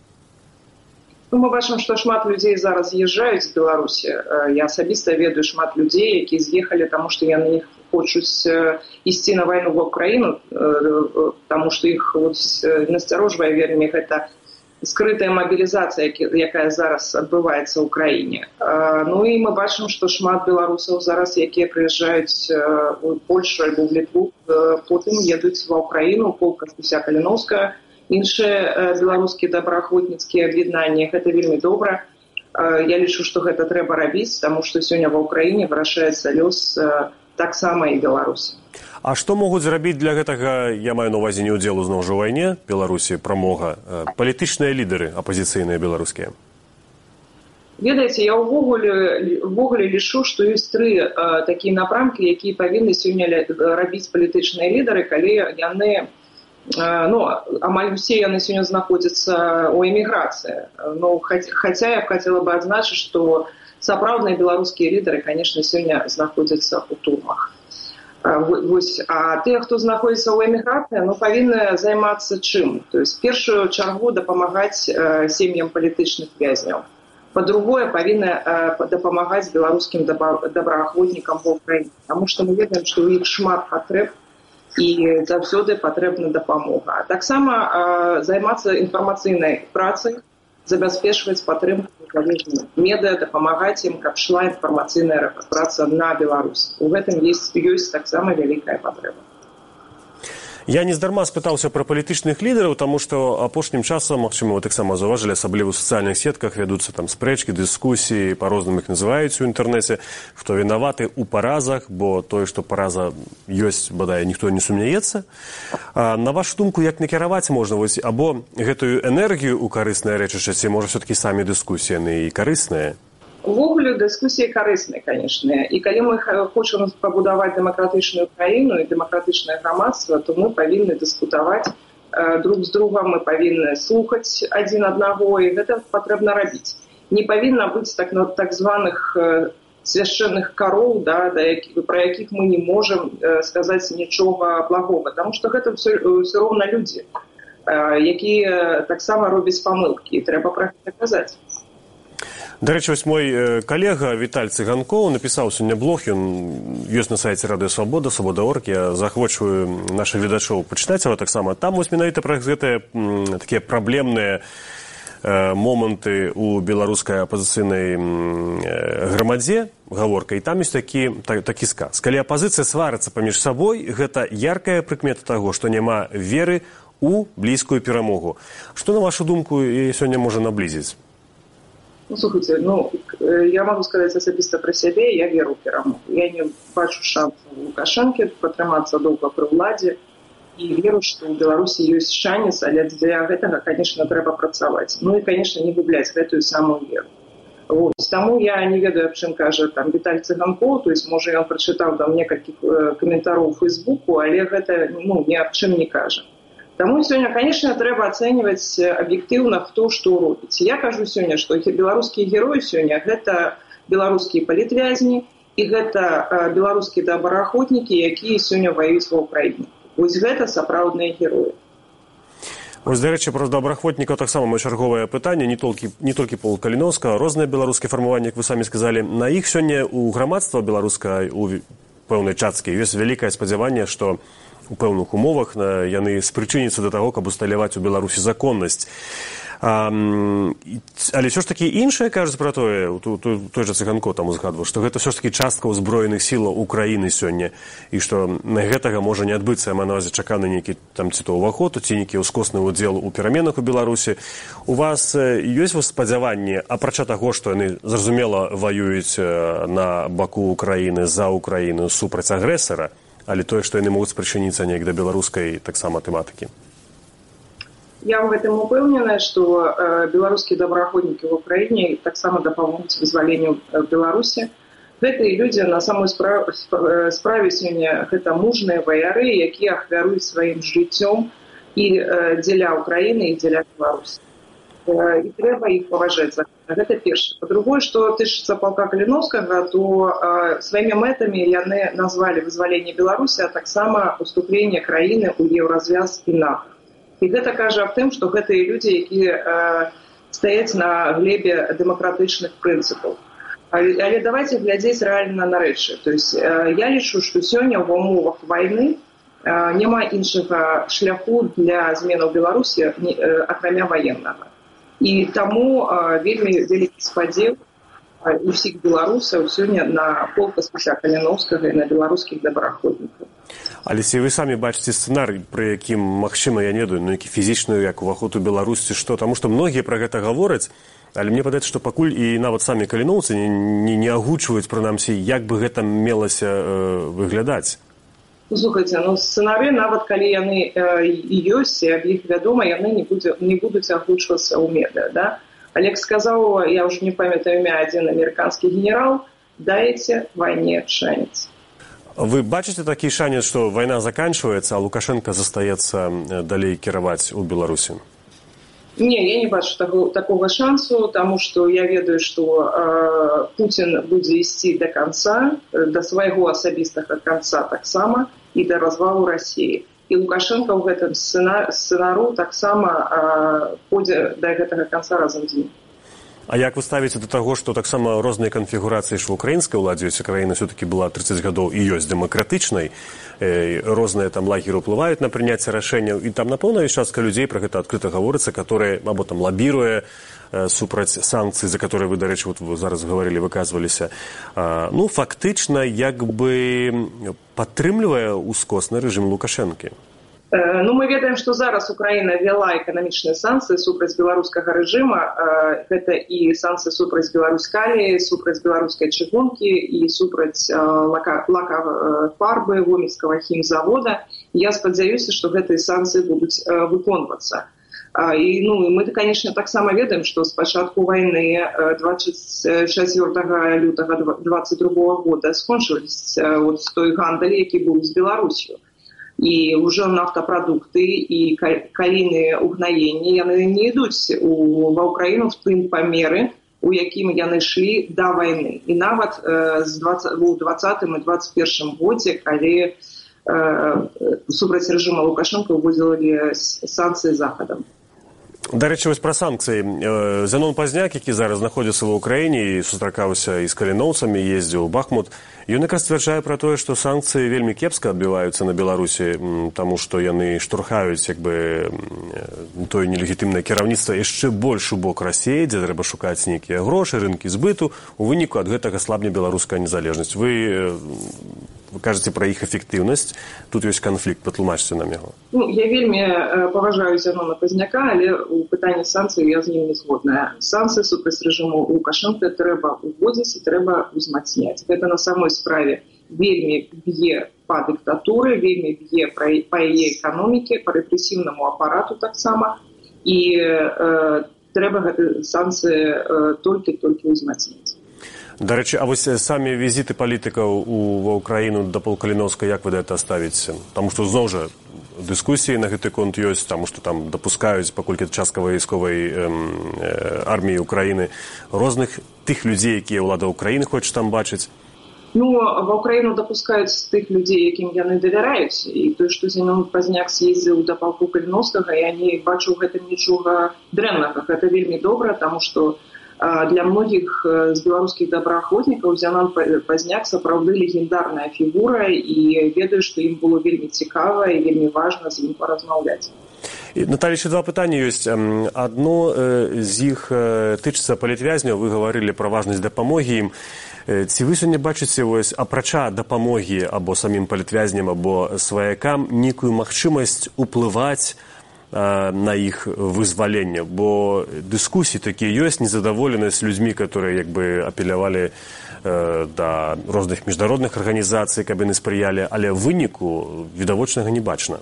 S6: Ну, мы бачым, што шмат людзей зараз з'язджаюць з Беларусі. Я асабіста ведаю шмат людзей, якія з'ехалі, таму што яны хочуць ісці на вайну ва Ўкраіну, таму што іх вот, насцярожвае вельмі гэта скрытая мобілізацыя, якая зараз адбываецца ў краіне. Ну і мы бачым, што шмат беларусаў зараз, якія прыязджаюць у Польшу альбо ў Літву, потым едуць ва Ўкраіну, полк Кастуся Каліновскага, іншыя беларускія добраахвотніцкія аб'яднанні. Гэта вельмі добра. Я лічу, што гэта трэба рабіць, таму што сёння ва Ўкраіне вырашаецца лёс таксама і Беларусі.
S5: А што могуць зрабіць для гэтага, я маю на ўвазе не ўдзелу зноў жа ў вайне, Беларусі прамога, палітычныя лідары апазіцыйныя беларускія?
S6: Ведаеце, я ўвогуле ўвогуле лічу, што ёсць тры э, такія напрамкі, якія павінны сёння рабіць палітычныя лідары, калі яны, э, ну, амаль усе яны сёння знаходзяцца ў эміграцыі. Ну, хаця я б хацела бы адзначыць, што сапраўдныя беларускія лідары, конечно, сёння знаходзяцца ў турмах. Вось, а тыя, хто знаходзіцца ў эміграцыі, ну, павінны займацца чым? То есть, в першую чаргу дапамагаць э, сем'ям палітычных вязняў. Па-другое, павінны э, дапамагаць беларускім добраахвотнікам ва ўкраіне, таму што мы ведаем, што ў іх шмат патрэб і заўсёды патрэбна дапамога. А таксама э, займацца інфармацыйнай працай, забяспечваць падтрымку незалежных медыа, дапамагаць ім, каб шла інфармацыйная праца на Беларусь. У гэтым ёсць, ёсць таксама вялікая патрэба.
S5: Я нездарма спытаўся пра палітычных лідараў, таму што апошнім часам, магчыма, вы таксама заўважылі, асабліва ў сацыяльных сетках вядуцца там спрэчкі, дыскусіі, па-рознаму іх называюць у інтэрнэце, хто вінаваты ў паразах, бо тое, што параза ёсць, бадай, ніхто не сумняецца. А, на вашу думку, як накіраваць можна, вось, або гэтую энергію ў карыснае рэчышча, ці, можа, все-таки самі дыскусіі, яны і карысныя?
S6: Увогуле дыскусіі карысныя, канечне. І калі мы хочам пабудаваць дэмакратычную краіну і дэмакратычнае грамадства, то мы павінны дыскутаваць э, друг з другом, мы павінны слухаць адзін аднаго, і гэта патрэбна рабіць. Не павінна быць так, ну, так званых э, свяшчэнных кароў, да, да, які, пра якіх мы не можам э, сказаць нічога благога, таму што гэта ўсё, ўсё роўна людзі, э, якія таксама робяць памылкі, і трэба пра гэта казаць.
S5: Дарэчы, вось мой калега Віталь Цыганкоў напісаў сёння блог, ён ёсць на сайце Радыё Свабода, Свабода точка орг, я захвочваю нашых гледачоў пачытаць яго таксама. Там вось менавіта пра гэтыя такія праблемныя моманты ў беларускай апазіцыйнай грамадзе, гаворка, і там ёсць такі, такі сказ. Калі апазіцыя сварыцца паміж сабой, гэта яркая прыкмета таго, што няма веры ў блізкую перамогу. Што, на вашу думку, сёння можа наблізіць?
S6: Ну, слухайте, ну, я могу сказать особисто про себя, я веру в перамогу. Я не бачу шансу Лукашенко протрымацца доўга пры ўладзе і веру, што ў Беларусі ёсць шанец, але для гэтага, конечно, трэба працаваць. Ну і, конечно, не губляць гэтую самую веру. Вот. Таму я не ведаю, аб чым кажа там Віталь Цыганкоў, то есть, можа, ён прачытаў там некалькі каментароў у Фейсбуку, але гэта, ну, ні аб чым не кажа. Таму сёння, конечно, трэба ацэньваць аб'ектыўна, хто што робіць. Я кажу сёння, што беларускія героі сёння гэта беларускія палітвязні і гэта беларускія добраахвотнікі, якія сёння ваююць ва ўкраіне. Вось гэта сапраўдныя героі.
S5: Вось, дарэчы, пра добраахвотнікаў таксама маё чарговае пытанне, не толькі, не толькі Пол Каліноўскага, розныя беларускія фармаванні, як вы самі сказалі. На іх сёння у грамадства беларускай, у пэўнай часткі, ёсць вялікае спадзяванне, што у пэўных умовах яны спрычыняцца да таго, каб усталяваць у Беларусі законнасць. А, але ўсё ж такі іншае кажуць пра тое, той жа Цыганко там узгадваў, што гэта ўсё ж такі частка ўзброеных сілаў Украіны сёння, і што на гэтага можа не адбыцца, я маю на ўвазе чаканы нейкі там ці то ўваход, ці нейкі ўскосны ўдзел у пераменах у Беларусі. У вас ёсць спадзяванне, апрача таго, што яны зразумела ваююць на баку Украіны, за Украіну, супраць агрэсара, але тое, што яны могуць спрычыніцца неяк да беларускай таксама тэматыкі?
S6: Я ў гэтым упэўненая, што э, беларускія добраахвотнікі ў Украіне таксама дапамогуць вызваленню Беларусі. Гэтыя людзі на самой справе, справе сёння гэта мужныя ваяры, якія ахвяруюць сваім жыццём і э, дзеля Украіны і дзеля Беларусі. Э, і трэба іх паважаць за гэта. Гэта першае. Па-другое, што тычыцца палка Каліноўскага, то э, сваімі мэтамі яны назвалі вызваленне Беларусі, а таксама уступленне краіны ў еўразвяз і НАТО. І гэта кажа аб тым, што гэтыя людзі, якія э, стаяць на глебе дэмакратычных прынцыпаў. Але, але давайте глядзець рэальна на рэчы. То есть, э, я лічу, што сёння ў умовах вайны э, няма іншага шляху для зменаў Беларусі, э, акрамя ваеннага. І таму э, вельмі вялікі спадзеў э, усіх беларусаў сёння на полка спіса Каліноўскага і на беларускіх добраахвотнікаў.
S5: Але ці вы самі бачыце сцэнарый, пры якім, магчыма, я не ведаю, ну, які фізічную, як уваход у Беларусі, што? Таму што многія пра гэта гавораць, але мне падаецца, што пакуль і нават самі каліноўцы не, не, не агучваюць, прынамсі, як бы гэта мелася э, выглядаць.
S6: Слухайце, ну, сцэнары, нават калі яны э, і ёсць, і аб іх вядома, яны не, будзе, не будуць агучвацца ў медыа, да? Олег сказал, я уже не памятаю имя, один американский генерал, дайте войне шанец.
S5: Вы бачите такі шанец, што вайна заканчваецца, а Лукашенко застаецца далей кіраваць у Беларусі?
S6: Не, я не бачу такого, такого шансу, потому что я ведаю, что э, Путин будет идти до конца, до своего особистого конца так само, и до развала России. И Лукашенко в этом сценару так само э, пойдет до этого конца разом з ним.
S5: А як вы ставіце да таго, што таксама розныя канфігурацыі ж в украінскай уладзе, ці краіна все-таки была тридцать гадоў і ёсць дэмакратычнай, э, розныя там лагеры ўплываюць на прыняцце рашэнняў, і там напэўна ёсць частка людзей, пра гэта адкрыта гаворыцца, которые або там лабіруе э, супраць санкцый, за которые вы, дарэчы, вот вы зараз гаварылі, выказваліся, э, ну, фактычна, як бы падтрымлівае ускосны рэжым Лукашэнкі.
S6: Ну, мы ведаем, што зараз Украіна ввяла эканамічныя санкцыі супраць беларускага рэжыма. Гэта і санкцыі супраць беларускалі, супраць беларускай чыгункі і супраць лакафарбы гомельскага хімзавода. Я спадзяюся, што гэтыя санкцыі будуць выконвацца. І, ну, мы, конечно, таксама ведаем, што з пачатку вайны двадцать четвёртага лютага двадцать другого года скончыліся вот той гандаль, які быў з Беларусью. І ўжо нафтапрадукты і калійныя угнаенні, яны не ідуць ва ўкраіну в тым памеры, у якім яны ішлі да вайны. І нават э, у двадцатым і двадцать першым годзе, калі э, супраць рэжыма Лукашенко ўводзілі санкцыі захадам.
S5: Дарэчы, вось пра санкцыі. Зянон Пазняк, які зараз знаходзіцца ва ўкраіне і сустракаўся і з каліноўцамі, ездзіў у Бахмут, ён якраз сцвярджае пра тое, што санкцыі вельмі кепска адбіваюцца на Беларусі, таму што яны штурхаюць як бы тое нелегітымнае кіраўніцтва яшчэ больш у бок Расіі, дзе трэба шукаць нейкія грошы, рынкі збыту. У выніку ад гэтага слабне беларуская незалежнасць. Вы Вы кажаце пра іх эфектыўнасць. Тут ёсць канфлікт, патлумачце нам яго.
S6: Ну, я вельмі паважаю Зянона Пазняка, але у пытанні санкцый я з ім не згодная. Санкцыі супраць рэжыму Лукашенка трэба уводзіць і трэба узмацняць. Гэта на самой справе вельмі б'е па дыктатуры, вельмі б'е па яе эканоміке, па рэпрэсіўнаму апарату таксама. І э, трэба гэты санкцыі э, толькі-толькі узмацняць.
S5: Дарэчы, а вось самі візіты палітыкаў ва ўкраіну да Паўкаліноўска, як вы гэта ставіце? Таму што зноў жа дыскусіі на гэты конт ёсць, таму што там дапускаюць, паколькі часткавай вайсковай арміі Украіны, розных тых людзей, якія ўлада Украіны хоча там бачыць.
S6: Ну, ва ўкраіну дапускаюць тых людзей, якім яны давяраюць. І тое, што Зянон Пазняк з'ездзіў да палку Каліноўскага, я не бачу ў гэтым нічога дрэннага. Гэта вельмі добра, таму што для многіх з беларускіх добраахвотнікаў Зянон Пазняк сапраўды легендарная фігура, і ведаю, што ім было вельмі цікава і вельмі важна з ім паразмаўляць.
S5: Наталья, еще два пытання ёсць. Адно з іх тычыцца палітвязняў. Вы гаварылі пра важнасць дапамогі ім. Ці вы сёння бачыце, вось, апрача дапамогі або самім палітвязням, або сваякам, нейкую магчымасць уплываць на іх вызвалення, бо дыскусіі такія ёсць, незадаволенасць людзьмі, которые як бы апелявалі э, да розных міжнародных арганізацый, каб яны спрыялі, але выніку відавочнага не бачна.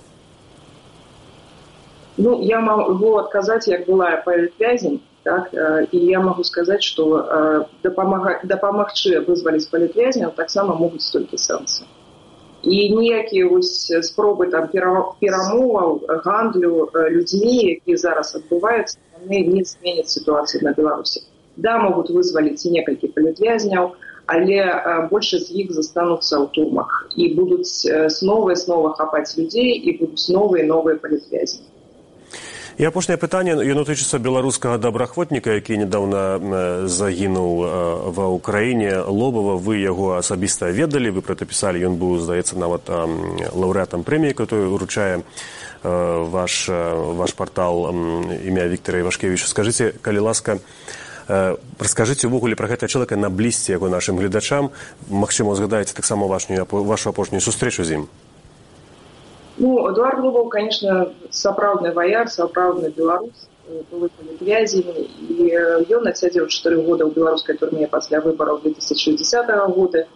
S6: Ну, я могу адказаць, як была палітвязень, так, э, і я могу сказаць, што э, дапамага, дапамагчы вызваліць палітвязняў таксама могуць толькі санкцыі. І ніякія вось спробы там перамоваў, гандлю людзьмі, якія зараз адбываюцца, яны не зменяць сітуацыю на Беларусі. Да, могуць вызваліць некалькі палітвязняў, але большасць з іх застануцца ў турмах. І будуць снова і снова хапаць людзей, і будуць новыя і новыя палітвязні.
S5: І апошняе пытанне, яно тычыцца беларускага добраахвотніка, які нядаўна загінуў ва ўкраіне, Лобава. Вы яго асабіста ведалі, вы пра гэта пісалі, ён быў, здаецца, нават лаўрэатам прэміі, якую уручае ваш, ваш партал імя Віктара Івашкевіча. Скажыце, калі ласка, раскажыце ўвогуле пра гэтага чалавека наблізьце яго нашым гледачам. Магчыма, згадаеце таксама вашу апошнюю сустрэчу з ім.
S6: Ну, Эдуард Лобаў, конечно, сапраўдны ваяр, сапраўдны беларус, былы палітвязень, і ён адсядзеў чатыры года ў беларускай турме пасля выбараў две тысячи десятого года.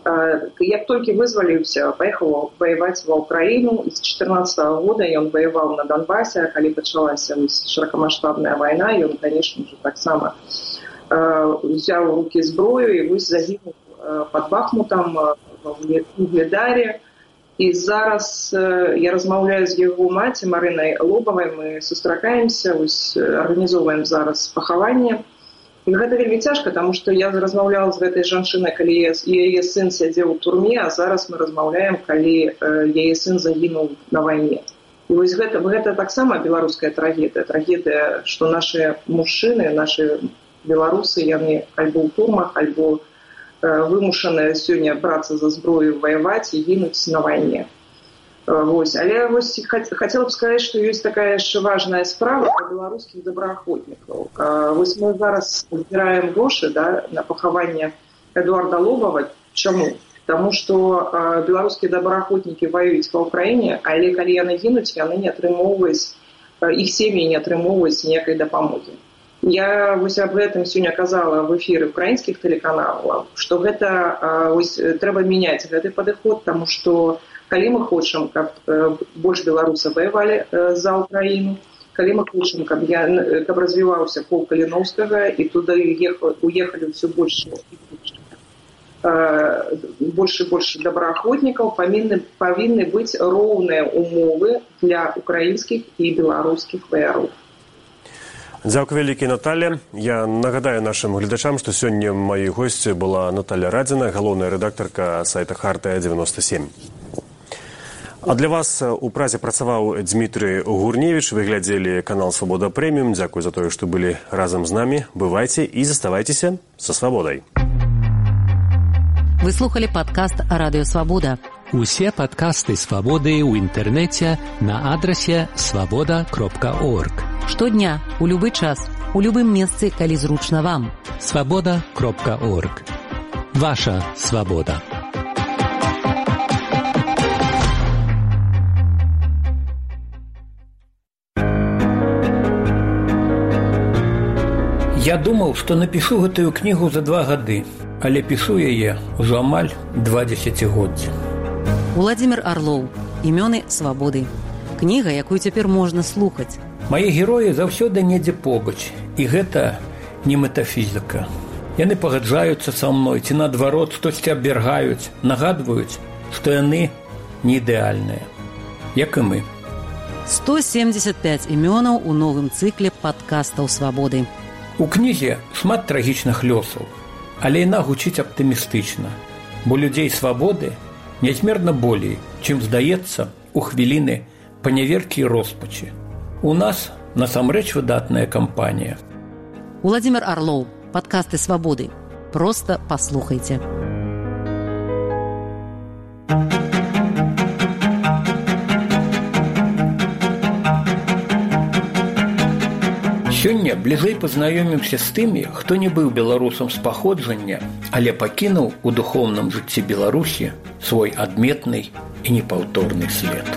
S6: Як толькі вызваліўся, паехаў ваяваць ва ўкраіну. З чатырнаццатага года ён ваяваў на Донбасе, калі пачалася шырокамаштабная вайна, ён, конечно же, таксама взяў у рукі зброю і вось загінуў пад Бахмутам ва Вугледаре. І зараз я размаўляю з яго маці Марынай Лобавай, мы сустракаемся, вось арганізоўваем зараз пахаванне. І гэта вельмі цяжка, таму што я размаўляла з гэтай жанчынай, калі яе сын сядзеў у турме, а зараз мы размаўляем, калі яе сын загінуў на вайне. І вось гэта, гэта таксама беларуская трагедыя. Трагедыя, што нашы мужчыны, нашы беларусы, яны альбо ў турмах, альбо вымушаныя сёння брацца за зброю, ваяваць і гінуць на вайне. Вось. Але вось хацела б сказаць, што ёсць такая яшчэ важная справа пра беларускіх добраахвотнікаў. Вось мы зараз збіраем грошы, да, на пахаванне Эдуарда Лобава. Чаму? Таму што беларускія добраахвотнікі ваююць па ўкраіне, але калі яны гінуць, яны не атрымоўваюць, іх сем'і не атрымоўваюць ніякай дапамогі. Я вось аб гэтым сёння казала в эфіры украінскіх тэлеканалаў, што гэта вось трэба мяняць гэты падыход, таму што калі мы хочам, каб больш беларусаў ваявалі за ўкраіну, калі мы хочам, каб, я, каб развіваўся полк Каліноўскага і туды уехалі ўсё больш і больш, больш і больш добраахвотнікаў, павінны, павінны быць роўныя умовы для украінскіх і беларускіх ваяроў.
S5: Дзякуй вялікі, Наталля. Я нагадаю нашим гледачам, што сёння маёй госцю была Наталля Радзіна, галоўная рэдактарка сайта Хартыя девяносто семь. А для вас у Празе працаваў Дмітрый Гурневіч. Вы глядзелі канал «Свабода Прэміум». Дзякуй за тое, што былі разам з намі. Бывайце і заставайцеся са свабодай.
S1: Вы слухали падкаст «Радыё Свабода».
S4: Усе падкасты «Свабоды» ў інтэрнэце на адрасе свабода кропка орг.
S1: Штодня, у любы час, у любым месцы, калі зручна вам.
S4: свабода кропка орг. Ваша свабода.
S7: Я думаў, што напішу гэтую кнігу за два гады, але пішу яе ўжо амаль два дзесяцігоддзі.
S1: Уладзімір Арлоў. Імёны свабоды. Кніга, якую цяпер можна слухаць.
S7: Мае героі заўсёды недзе побач, і гэта не метафізіка. Яны пагаджаюцца са мной, ці наадварот штосьці абвяргаюць, нагадваюць, што яны не ідэальныя, як і мы.
S1: сто семьдесят пять імёнаў у новым цыкле падкастаў «Свабоды».
S7: У кнізе шмат трагічных лёсаў, але яна гучыць аптымістычна, бо людзей свабоды нязмерна болей, чым здаецца у хвіліны паняверкі і роспачы. У нас насамрэч выдатная кампанія.
S1: Уладзімір Арлоў. Падкасты «Свабоды». Проста паслухайце.
S7: Сёння бліжэй пазнаёмімся з тымі, хто не быў беларусам з паходжання, але пакінуў у духоўным жыцці Беларусі свой адметны і непаўторны след.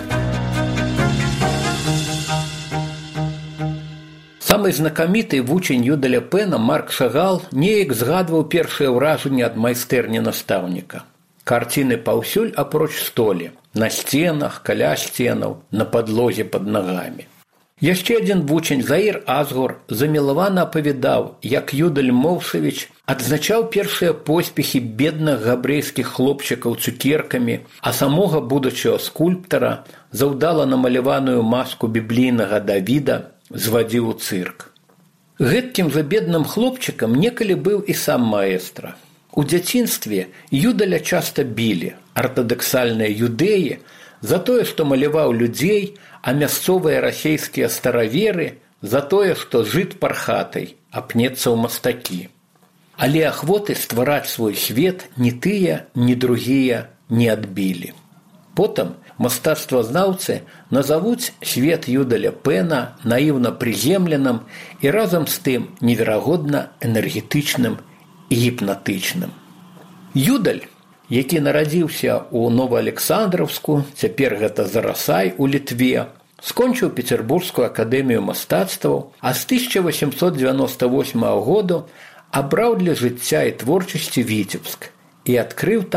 S7: Самы знакаміты вучань Юдаля Пэна Марк Шагал неяк згадваў першае ўражанне ад майстэрні настаўніка. Карціны паўсюль апроч столі, на сценах, каля сценаў, на падлозе пад нагамі. Яшчэ адзін вучань Заір Азгур замілавана апавядаў, як Юдаль Моўсавіч адзначаў першыя поспехі бедных габрэйскіх хлопчыкаў цукеркамі, а самога будучага скульптара за ўдала намаляваную маску біблійнага Давіда звадзіў у цырк. Гэткім жа бедным хлопчыкам некалі быў і сам маэстра. У дзяцінстве Юдаля часта білі, артадаксальныя юдэі, за тое, што маляваў людзей, а мясцовыя расейскія стараверы за тое, што жыт пархатай, апнецца ў мастакі. Але ахвоты ствараць свой свет ні тыя, ні другія не адбілі. Потым мастацтвазнаўцы назавуць свет Юдаля Пэна наіўна прыземленым і разам з тым неверагодна энергетычным і гіпнатычным. Юдаль, які нарадзіўся ў Новаалександраўску, цяпер гэта Зарасай у Літве, скончыў Пецербургскую акадэмію мастацтваў, а з тысяча восемьсот девяносто восьмого году абраў для жыцця і творчасці Віцебск і адкрыў там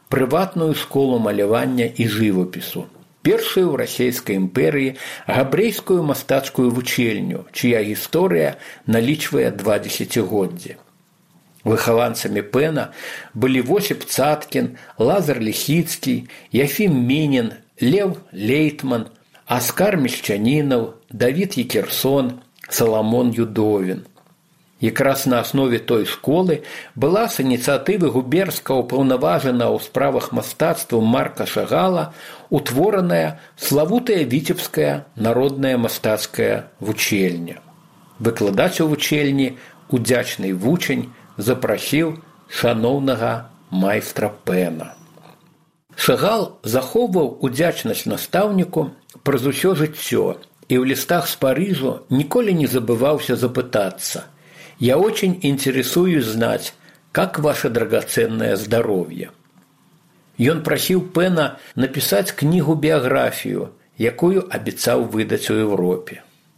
S7: прыватную школу малявання і жывапісу, першую ў расійскай імперыі габрэйскую мастацкую вучэльню, чыя гісторыя налічвае два дзесяцігоддзі. Выхаванцамі Пэна былі Восіп Цаткін, Лазар Лісіцкі, Яфім Мінін, Лев Лейтман, Аскар Мещанінаў, Давід Екерсон, Саламон Юдовін. Якраз на аснове той школы была з ініцыятывы губернскага ўпаўнаважанага ў справах мастацтва Марка Шагала утвораная славутая віцебская народная мастацкая вучэльня. Выкладаць у вучэльні удзячны вучань запрасіў шаноўнага майстра Пэна. Шагал захоўваў удзячнасць настаўніку праз усё жыццё і ў лістах з Парыжу ніколі не забываўся запытацца: «Я очень интересуюсь знать, как ваше драгоценное здоровье». Ён прасіў Пэна напісаць кнігу-біяграфію, якую абяцаў выдаць у Еўропе.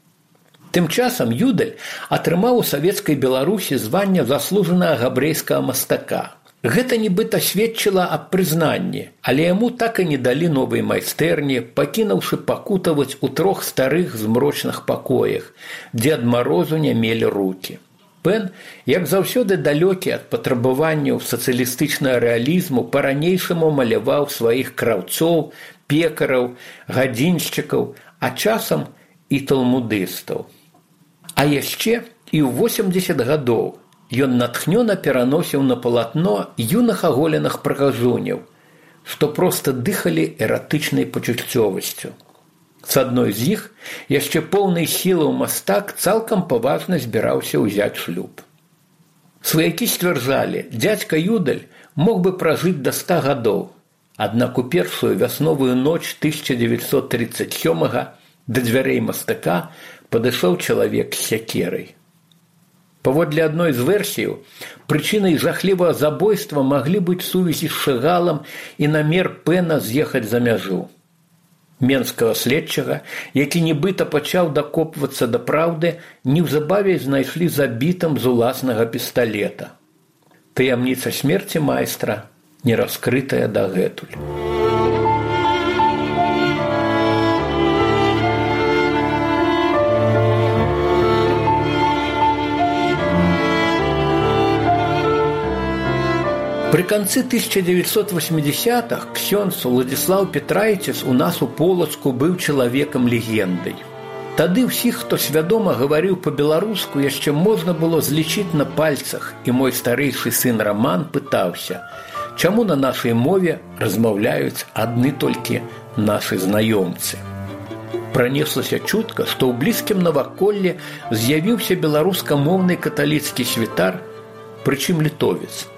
S7: Тым часам Юдаль атрымаў у савецкай Беларусі званне заслужанага габрэйскага мастака. Гэта нібыта сведчыла аб прызнанні, але яму так і не далі новай майстэрні, пакінуўшы пакутаваць у трох старых змрочных пакоях, дзе ад марозу не мелі рукі. Пэн, як заўсёды далёкі ад патрабаванняў сацыялістычнага рэалізму, па-ранейшаму маляваў сваіх краўцоў, пекараў, гадзіншчыкаў, а часам і талмудыстаў. А яшчэ і ў восемдзесят гадоў ён натхнёна пераносіў на палатно юных аголеных прыгажуняў, што проста дыхалі эратычнай пачуццёвасцю. З адной з іх яшчэ поўнай сілаў мастак цалкам паважна збіраўся ўзяць шлюб. Сваякі сцвярджалі, дзядзька Юдаль мог бы пражыць да ста гадоў, аднак у першую вясновую ноч тысяча дзевяцьсот тридцать сёмага да дзвярэй мастака падышоў чалавек з сякерай. Паводле адной з версіяў, прычынай жахлівага забойства маглі быць сувязі з Шагалам і намер Пэна з'ехаць за мяжу. Менскага следчага, які нібыта пачаў дакопвацца да праўды, неўзабаве знайшлі забітым з уласнага пісталета. Таямніца смерці майстра не раскрытая дагэтуль. Пры канцы тысяча дзевяцьсот восьмидесятых ксёндз Уладзіслаў Петрайціс у нас у Полацку быў чалавекам-легендай. Тады ўсіх, хто свядома гаварыў па-беларуску, яшчэ можна было злічыць на пальцах, і мой старэйшы сын Раман пытаўся, чаму на нашай мове размаўляюць адны толькі нашы знаёмцы. Пранеслася чутка, што ў блізкім наваколлі з'явіўся беларускамоўны каталіцкі святар, прычым літовец.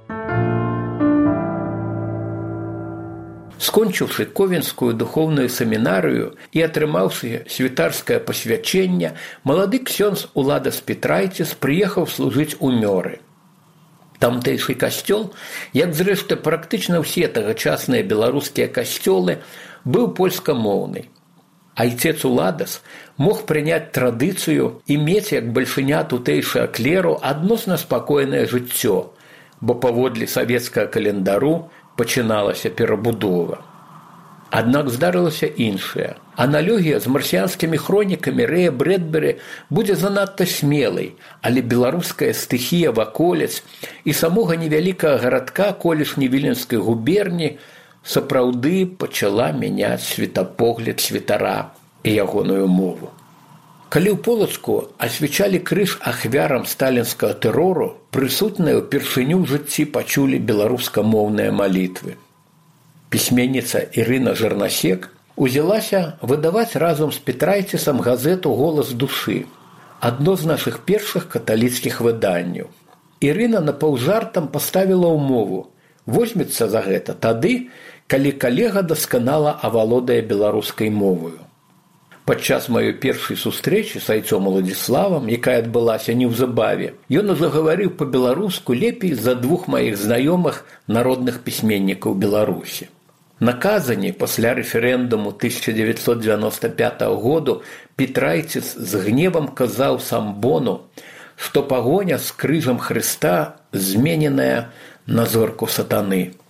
S7: Скончыўшы Ковенскую духоўную семінарыю і атрымаўшы святарскае пасвячэнне, малады ксёндз Уладас Петрайціс прыехаў служыць у Мёры. Тамтэйшы касцёл, як зрэшты практычна ўсе тагачасныя беларускія касцёлы, быў польскамоўны. Айцец Уладас мог прыняць традыцыю і мець, як бальшыня тутэйшага клеру, адносна спакойнае жыццё, бо паводле савецкага календару пачыналася перабудова. Аднак здарылася іншае. Аналогія з марсіянскімі хронікамі Рэя Брэдбері будзе занадта смелай, але беларуская стыхія ваколіц і самога невялікага гарадка колішняй Віленскай губерні сапраўды пачала мяняць светапогляд святара і ягоную мову. Калі ў Полацку асвячалі крыж ахвярам сталінскага тэрору, прысутныя ўпершыню ў жыцці пачулі беларускамоўныя малітвы. Пісьменніца Ірына Жарнасек узялася выдаваць разам з Петрайцісам газету «Голас душы», адно з нашых першых каталіцкіх выданняў. Ірына напаўжартам паставіла ўмову: возьмецца за гэта тады, калі калега дасканала авалодае беларускай моваю. Падчас маёй першай сустрэчы з айцом Уладзіславам, якая адбылася неўзабаве, ён загаварыў па-беларуску лепей за двух маіх знаёмых народных пісьменнікаў Беларусі. На Казані пасля рэферэндуму тысяча дзевяцьсот дзевяноста пятага году Петрайціс з гневам казаў Самбону, што пагоня з крыжам Хрыста змененая на зорку сатаны.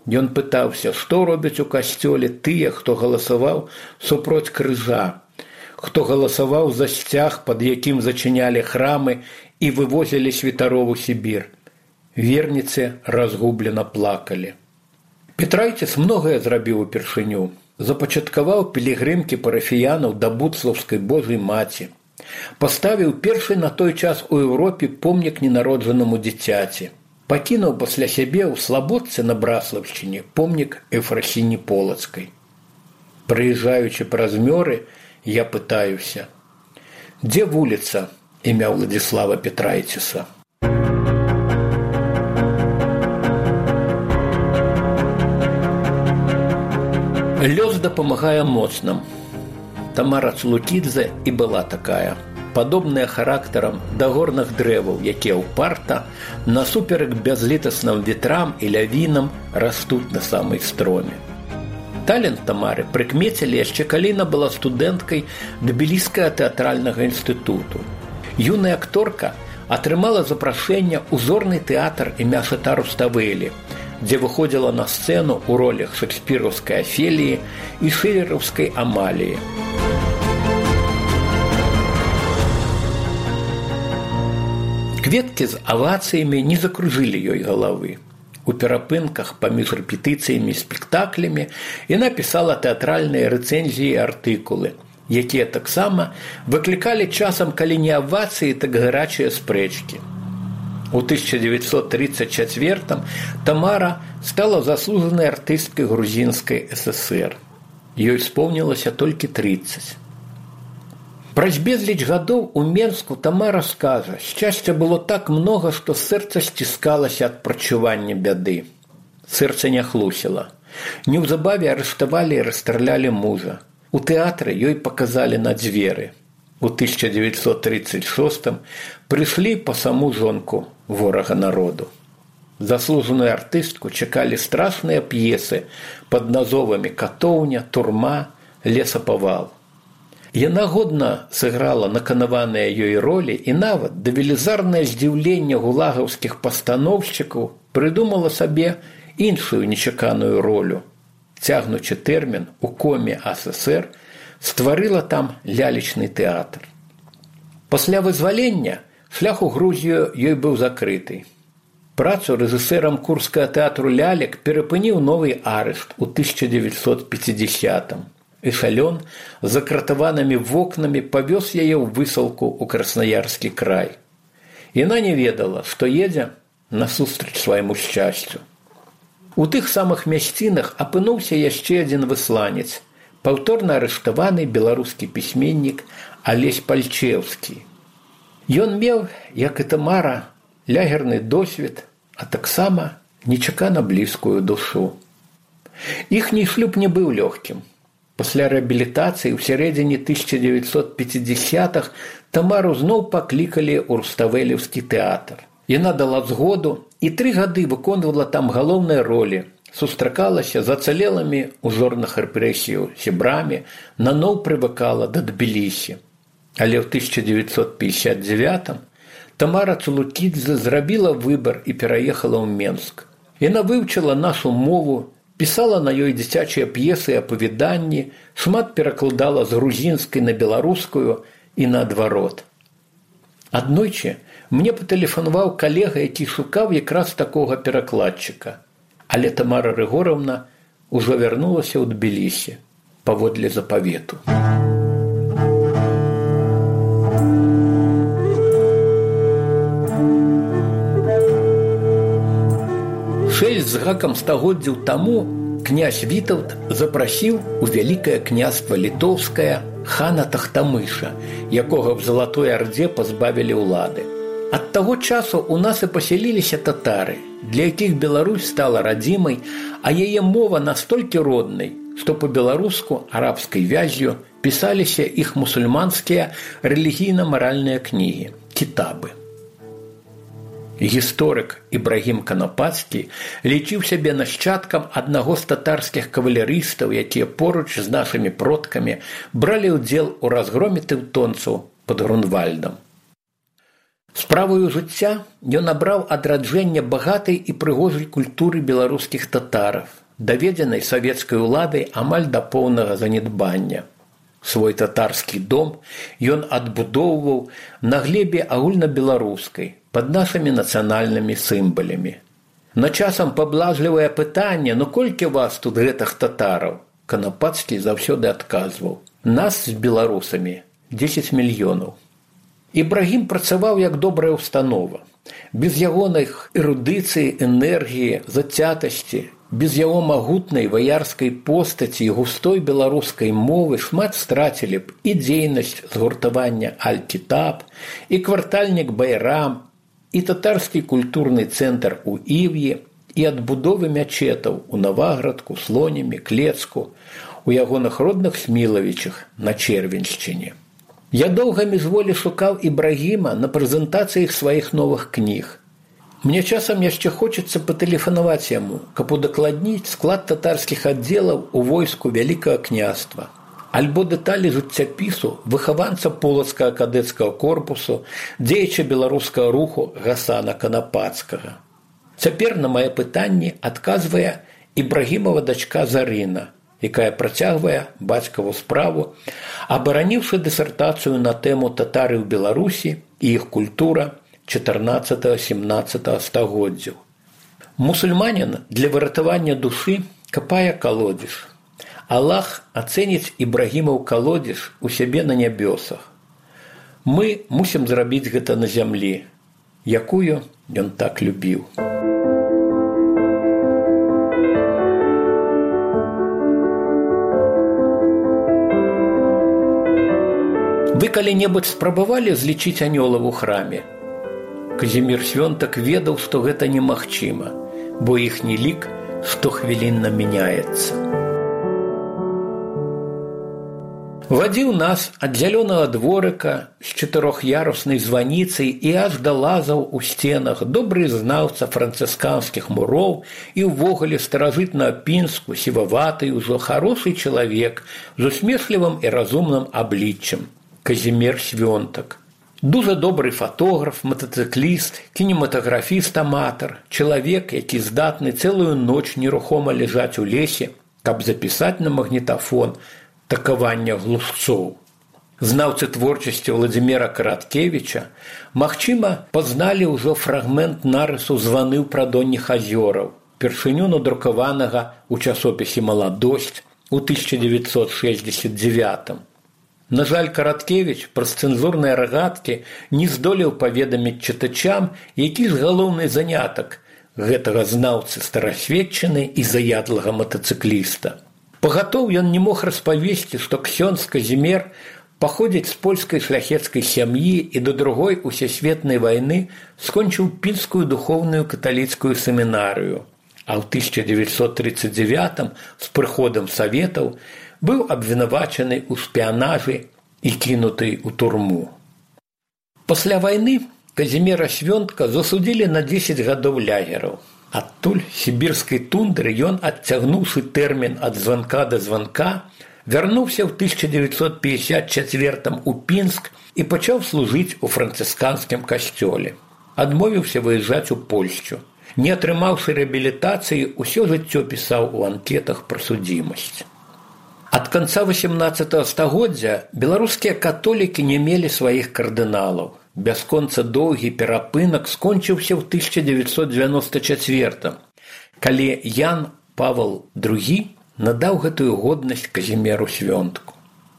S7: Ён пытаўся, што робяць у касцёле тыя, хто галасаваў супроць крыжа, хто галасаваў за сцяг, пад якім зачынялі храмы і вывозілі святароў у Сібір. Верніцы разгублена плакалі. Петрайціс многае зрабіў упершыню. Запачаткаваў пілігрымкі парафіянаў да Буцлаўскай Божай Маці. Паставіў першы на той час у Еўропе помнік ненароджанаму дзіцяці. Пакінуў пасля сябе ў Слабодцы на Браслаўшчыне помнік Эфрасіні Полацкай. Прыязджаючы праз мёры, я пытаюся, дзе вуліца імя Владзіслава Петрайціса? Лёс дапамагае моцным. Тамара Цулукідзе і была такая, падобная характарам да горных дрэваў, якія ўпарта, насуперак бязлітасным ветрам і лявінам растуць на самай строме. Талент Тамары прыкмецілі яшчэ калі яна была студэнткай Тбіліскага тэатральнага інстытуту. Юная акторка атрымала запрашэнне ў зорны тэатр імя Шата Руставелі, дзе выходзіла на сцэну ў ролях шекспіраўскай Афеліі і шылераўскай Амаліі. Кветкі з авацыямі не закружылі ёй галавы. У перапынках паміж рэпетыцыямі і спектаклямі яна пісала тэатральныя рэцэнзіі і артыкулы, якія таксама выклікалі часам, калі не авацыі, так гарачыя спрэчкі. У тысяча дзевяцьсот тридцать четвёртым Тамара стала заслужанай артысткай грузінскай ССР. Ёй споўнілася толькі тридцать. Праз безліч гадоў у Менску Тамара скажа, шчасця было так многа, што сэрца сціскалася ад прачування бяды. Сэрца не хлусіла. Неўзабаве арыштавалі і расстралялі мужа. У тэатры ёй паказалі на дзверы. У тысяча дзевяцьсот тридцать шостым прыйшлі па саму жонку ворага народу. Заслужаную артыстку чакалі страшныя п'есы пад назовамі «Катоўня», «Турма», «Лесапавал». Яна годна сыграла наканаваныя ёй ролі і нават да велізарнае здзіўлення гулагаўскіх пастаноўшчыкаў прыдумала сабе іншую нечаканую ролю. Цягнучы тэрмін у коме ССР, стварыла там лялечны тэатр. Пасля вызвалення шлях у Грузію ёй быў закрыты. Працу рэжысэрам Курскага тэатру лялек перапыніў новы арышт у тысяча дзевяцьсот пяцідзясятым. Эшалён з закратаванымі вокнамі павёз яе ў высылку ў Краснаярскі край. Яна не ведала, што едзе насустрач свайму шчасцю. У тых самых мясцінах апынуўся яшчэ адзін высланец, паўторна арыштаваны беларускі пісьменнік Алесь Пальчеўскі. Ён меў, як і Тамара, лягерны досвед, а таксама нечакана блізкую душу. Іхні шлюб не быў лёгкім. Пасля рэабілітацыі ў сярэдзіне тысяча дзевяцьсот пяцідзясятых Тамару зноў паклікалі ў Руставелеўскі тэатр. Яна дала згоду і тры гады выконвала там галоўныя ролі, сустракалася з ацалелымі ў зорных рэпрэсіяў сябрамі, наноў прывыкала да Тбілісі. Але ў тысяча дзевяцьсот пятьдесят девятым Тамара Цулукідзе зрабіла выбар і пераехала ў Менск. Яна вывучыла нашу мову, пісала на ёй дзіцячыя п'есы і апавяданні, шмат перакладала з грузінскай на беларускую і наадварот. Аднойчы мне патэлефанаваў калега, які шукаў якраз такога перакладчыка. Але Тамара Рыгораўна ўжо вярнулася ў Тбілісі паводле запавету. Шэсць з гакам стагоддзяў таму князь Вітаўт запрасіў у вялікае княства літоўскае хана Тахтамыша, якога в Залатой Ардзе пазбавілі ўлады. Ад таго часу ў нас і пасяліліся татары, для якіх Беларусь стала радзімай, а яе мова настолькі роднай, што па-беларуску арабскай вяззю пісаліся іх мусульманскія рэлігійна-маральныя кнігі, кітабы. Гісторык Ібрагім Канапацкі лічыў сябе нашчадкам аднаго з татарскіх кавалерыстаў, якія поруч з нашымі продкамі бралі ўдзел у разгроме тэўтонцаў пад Грунвальдам. Справаю жыцця ён набраў адраджэння багатай і прыгожай культуры беларускіх татараў, даведзенай савецкай уладай амаль да поўнага занядбання. Свой татарскі дом ён адбудоўваў на глебе агульнабеларускай, пад нашымі нацыянальнымі сімвалямі. На часам паблажлівае пытанне, ну колькі вас тут гэтых татараў? Канапацкі заўсёды адказваў: нас з беларусамі дзесяць мільёнаў. Ібрагім працаваў як добрая ўстанова. Без ягоных эрудыцыі, энергіі, зацятасці, без яго магутнай ваярскай постаці і густой беларускай мовы шмат страцілі б і дзейнасць згуртавання Аль-Кітаб, і квартальнік Байрам, і татарскі культурны цэнтр у Ів'і, і адбудовы мячэтаў у Наваградку, Слонімі, Клецку, у ягоных родных Смілавічах на Чэрвеншчыне. Я доўга міжволі шукаў Ібрагіма на прэзентацыях сваіх новых кніг. Мне часам яшчэ хочацца патэлефанаваць яму, каб удакладніць склад татарскіх аддзелаў у войску Вялікага княства, альбо дэталі жыццяпісу выхаванца полацкага кадэцкага корпусу, дзеяча беларускага руху Гасана Канапацкага. Цяпер на мае пытанні адказвае Ібрагімова дачка Зарына, якая працягвае бацькаву справу, абараніўшы дысертацыю на тэму татары ў Беларусі і іх культура чатырнаццатага-сямнаццатага стагоддзяў. Мусульманін для выратавання душы капае калодзеж. Аллах ацэніць Ібрагімаў калодзеж у сябе на нябёсах. Мы мусім зрабіць гэта на зямлі, якую ён так любіў. Вы калі-небудзь спрабавалі злічыць анёлаў у храме? Казімір Свёнтак ведаў, што гэта немагчыма, бо іхні лік штохвілінна мяняецца. Вадзіў нас ад зялёнага дворыка з чатырох'яруснай званіцай і аж да лазаў у сценах добры знаўца францысканскіх муроў і ўвогуле старажытнага Пінску сіваваты ўжо харошы чалавек з усмешлівым і разумным абліччам. Казімір Свёнтак. Дужа добры фатограф, матацыкліст, кінематаграфіст-аматар, чалавек, які здатны цэлую ноч нерухома ляжаць у лесе, каб запісаць на магнітафон такавання глушцоў. Знаўцы творчасці Владзіміра Караткевіча, магчыма, пазналі ўжо фрагмент нарысу «Званы ў прадонніх азёраў», першыню надрукаванага ў часопісе «Маладосць» у тысяча девятьсот шестьдесят девятым. На жаль, Караткевіч праз цэнзурныя рагаткі не здолеў паведаміць чытачам, які ж галоўны занятак гэтага знаўцы старасветчыны і заядлага матацыкліста. Пагатоў ён не мог распавесці, што ксёндз Казімір паходзіць з польскай шляхецкай сям'і і да другой усесветнай вайны скончыў пінскую духоўную каталіцкую семінарыю, а ў тысяча девятьсот тридцать девятым з прыходам саветаў быў абвінавачаны ў шпіянажы і кінуты ў турму. Пасля вайны Казіміра Свёнтка засудзілі на дзесяць гадоў лягераў. Адтуль сібірскай тундры ён, адцягнуўшы тэрмін ад званка да званка, вярнуўся ў тысяча девятьсот пятьдесят четвёртым у Пінск і пачаў служыць у францысканскім касцёле. Адмовіўся выязджаць у Польшчу. Не атрымаўшы рэабілітацыі, усё жыццё пісаў у анкетах пра судзімасць. Ад канца восемнадцатага стагоддзя беларускія католікі не мелі сваіх кардыналаў. Бясконца доўгі перапынак скончыўся ў тысяча девятьсот девяносто четвёртым, калі Ян Павел другі надаў гэтую годнасць Казіміру Свёнтку.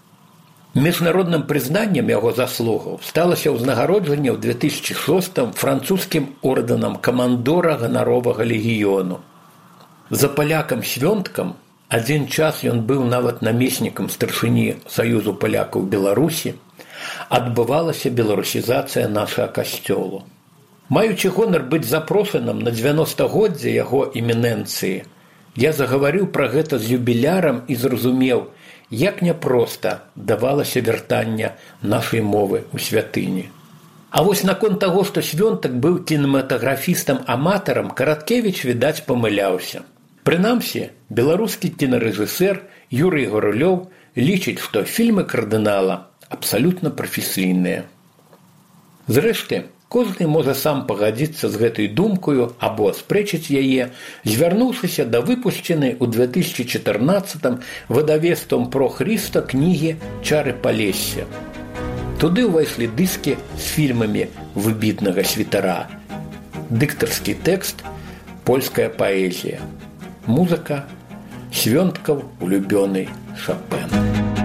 S7: Міжнародным прызнаннем яго заслугаў сталася ўзнагароджанне ў две тысячи шостым французскім ордэнам камандора ганаровага легіёну. За палякам Свёнткам адзін час ён быў нават намеснікам старшыні Саюзу палякаў Беларусі, адбывалася беларусізацыя нашага касцёлу. Маючы гонар быць запрошаным на дзевяностагоддзе яго эмінэнцыі, я загаварыў пра гэта з юбілярам і зразумеў, як няпроста давалася вяртання нашай мовы ў святыні. А вось наконт таго, што Свёнтак быў кінематаграфістам-аматарам, Караткевіч, відаць, памыляўся. Прынамсі, беларускі кінарэжысэр Юрый Гарулёў лічыць, што фільмы кардынала абсалютна прафесійныя. Зрэшты, Кожны можа сам пагадзіцца з гэтай думкаю або спрэчыць яе, звярнуўшыся да выпушчанай у две тысячи чатырнаццатым выдавецтвам «Про Христа» кнігі «Чары Палесся». Туды ўвайшлі дыскі з фільмамі выбітнага святара, дыктарскі тэкст, польская паэзія, музыка, Свёнткаў улюбёны Шопен.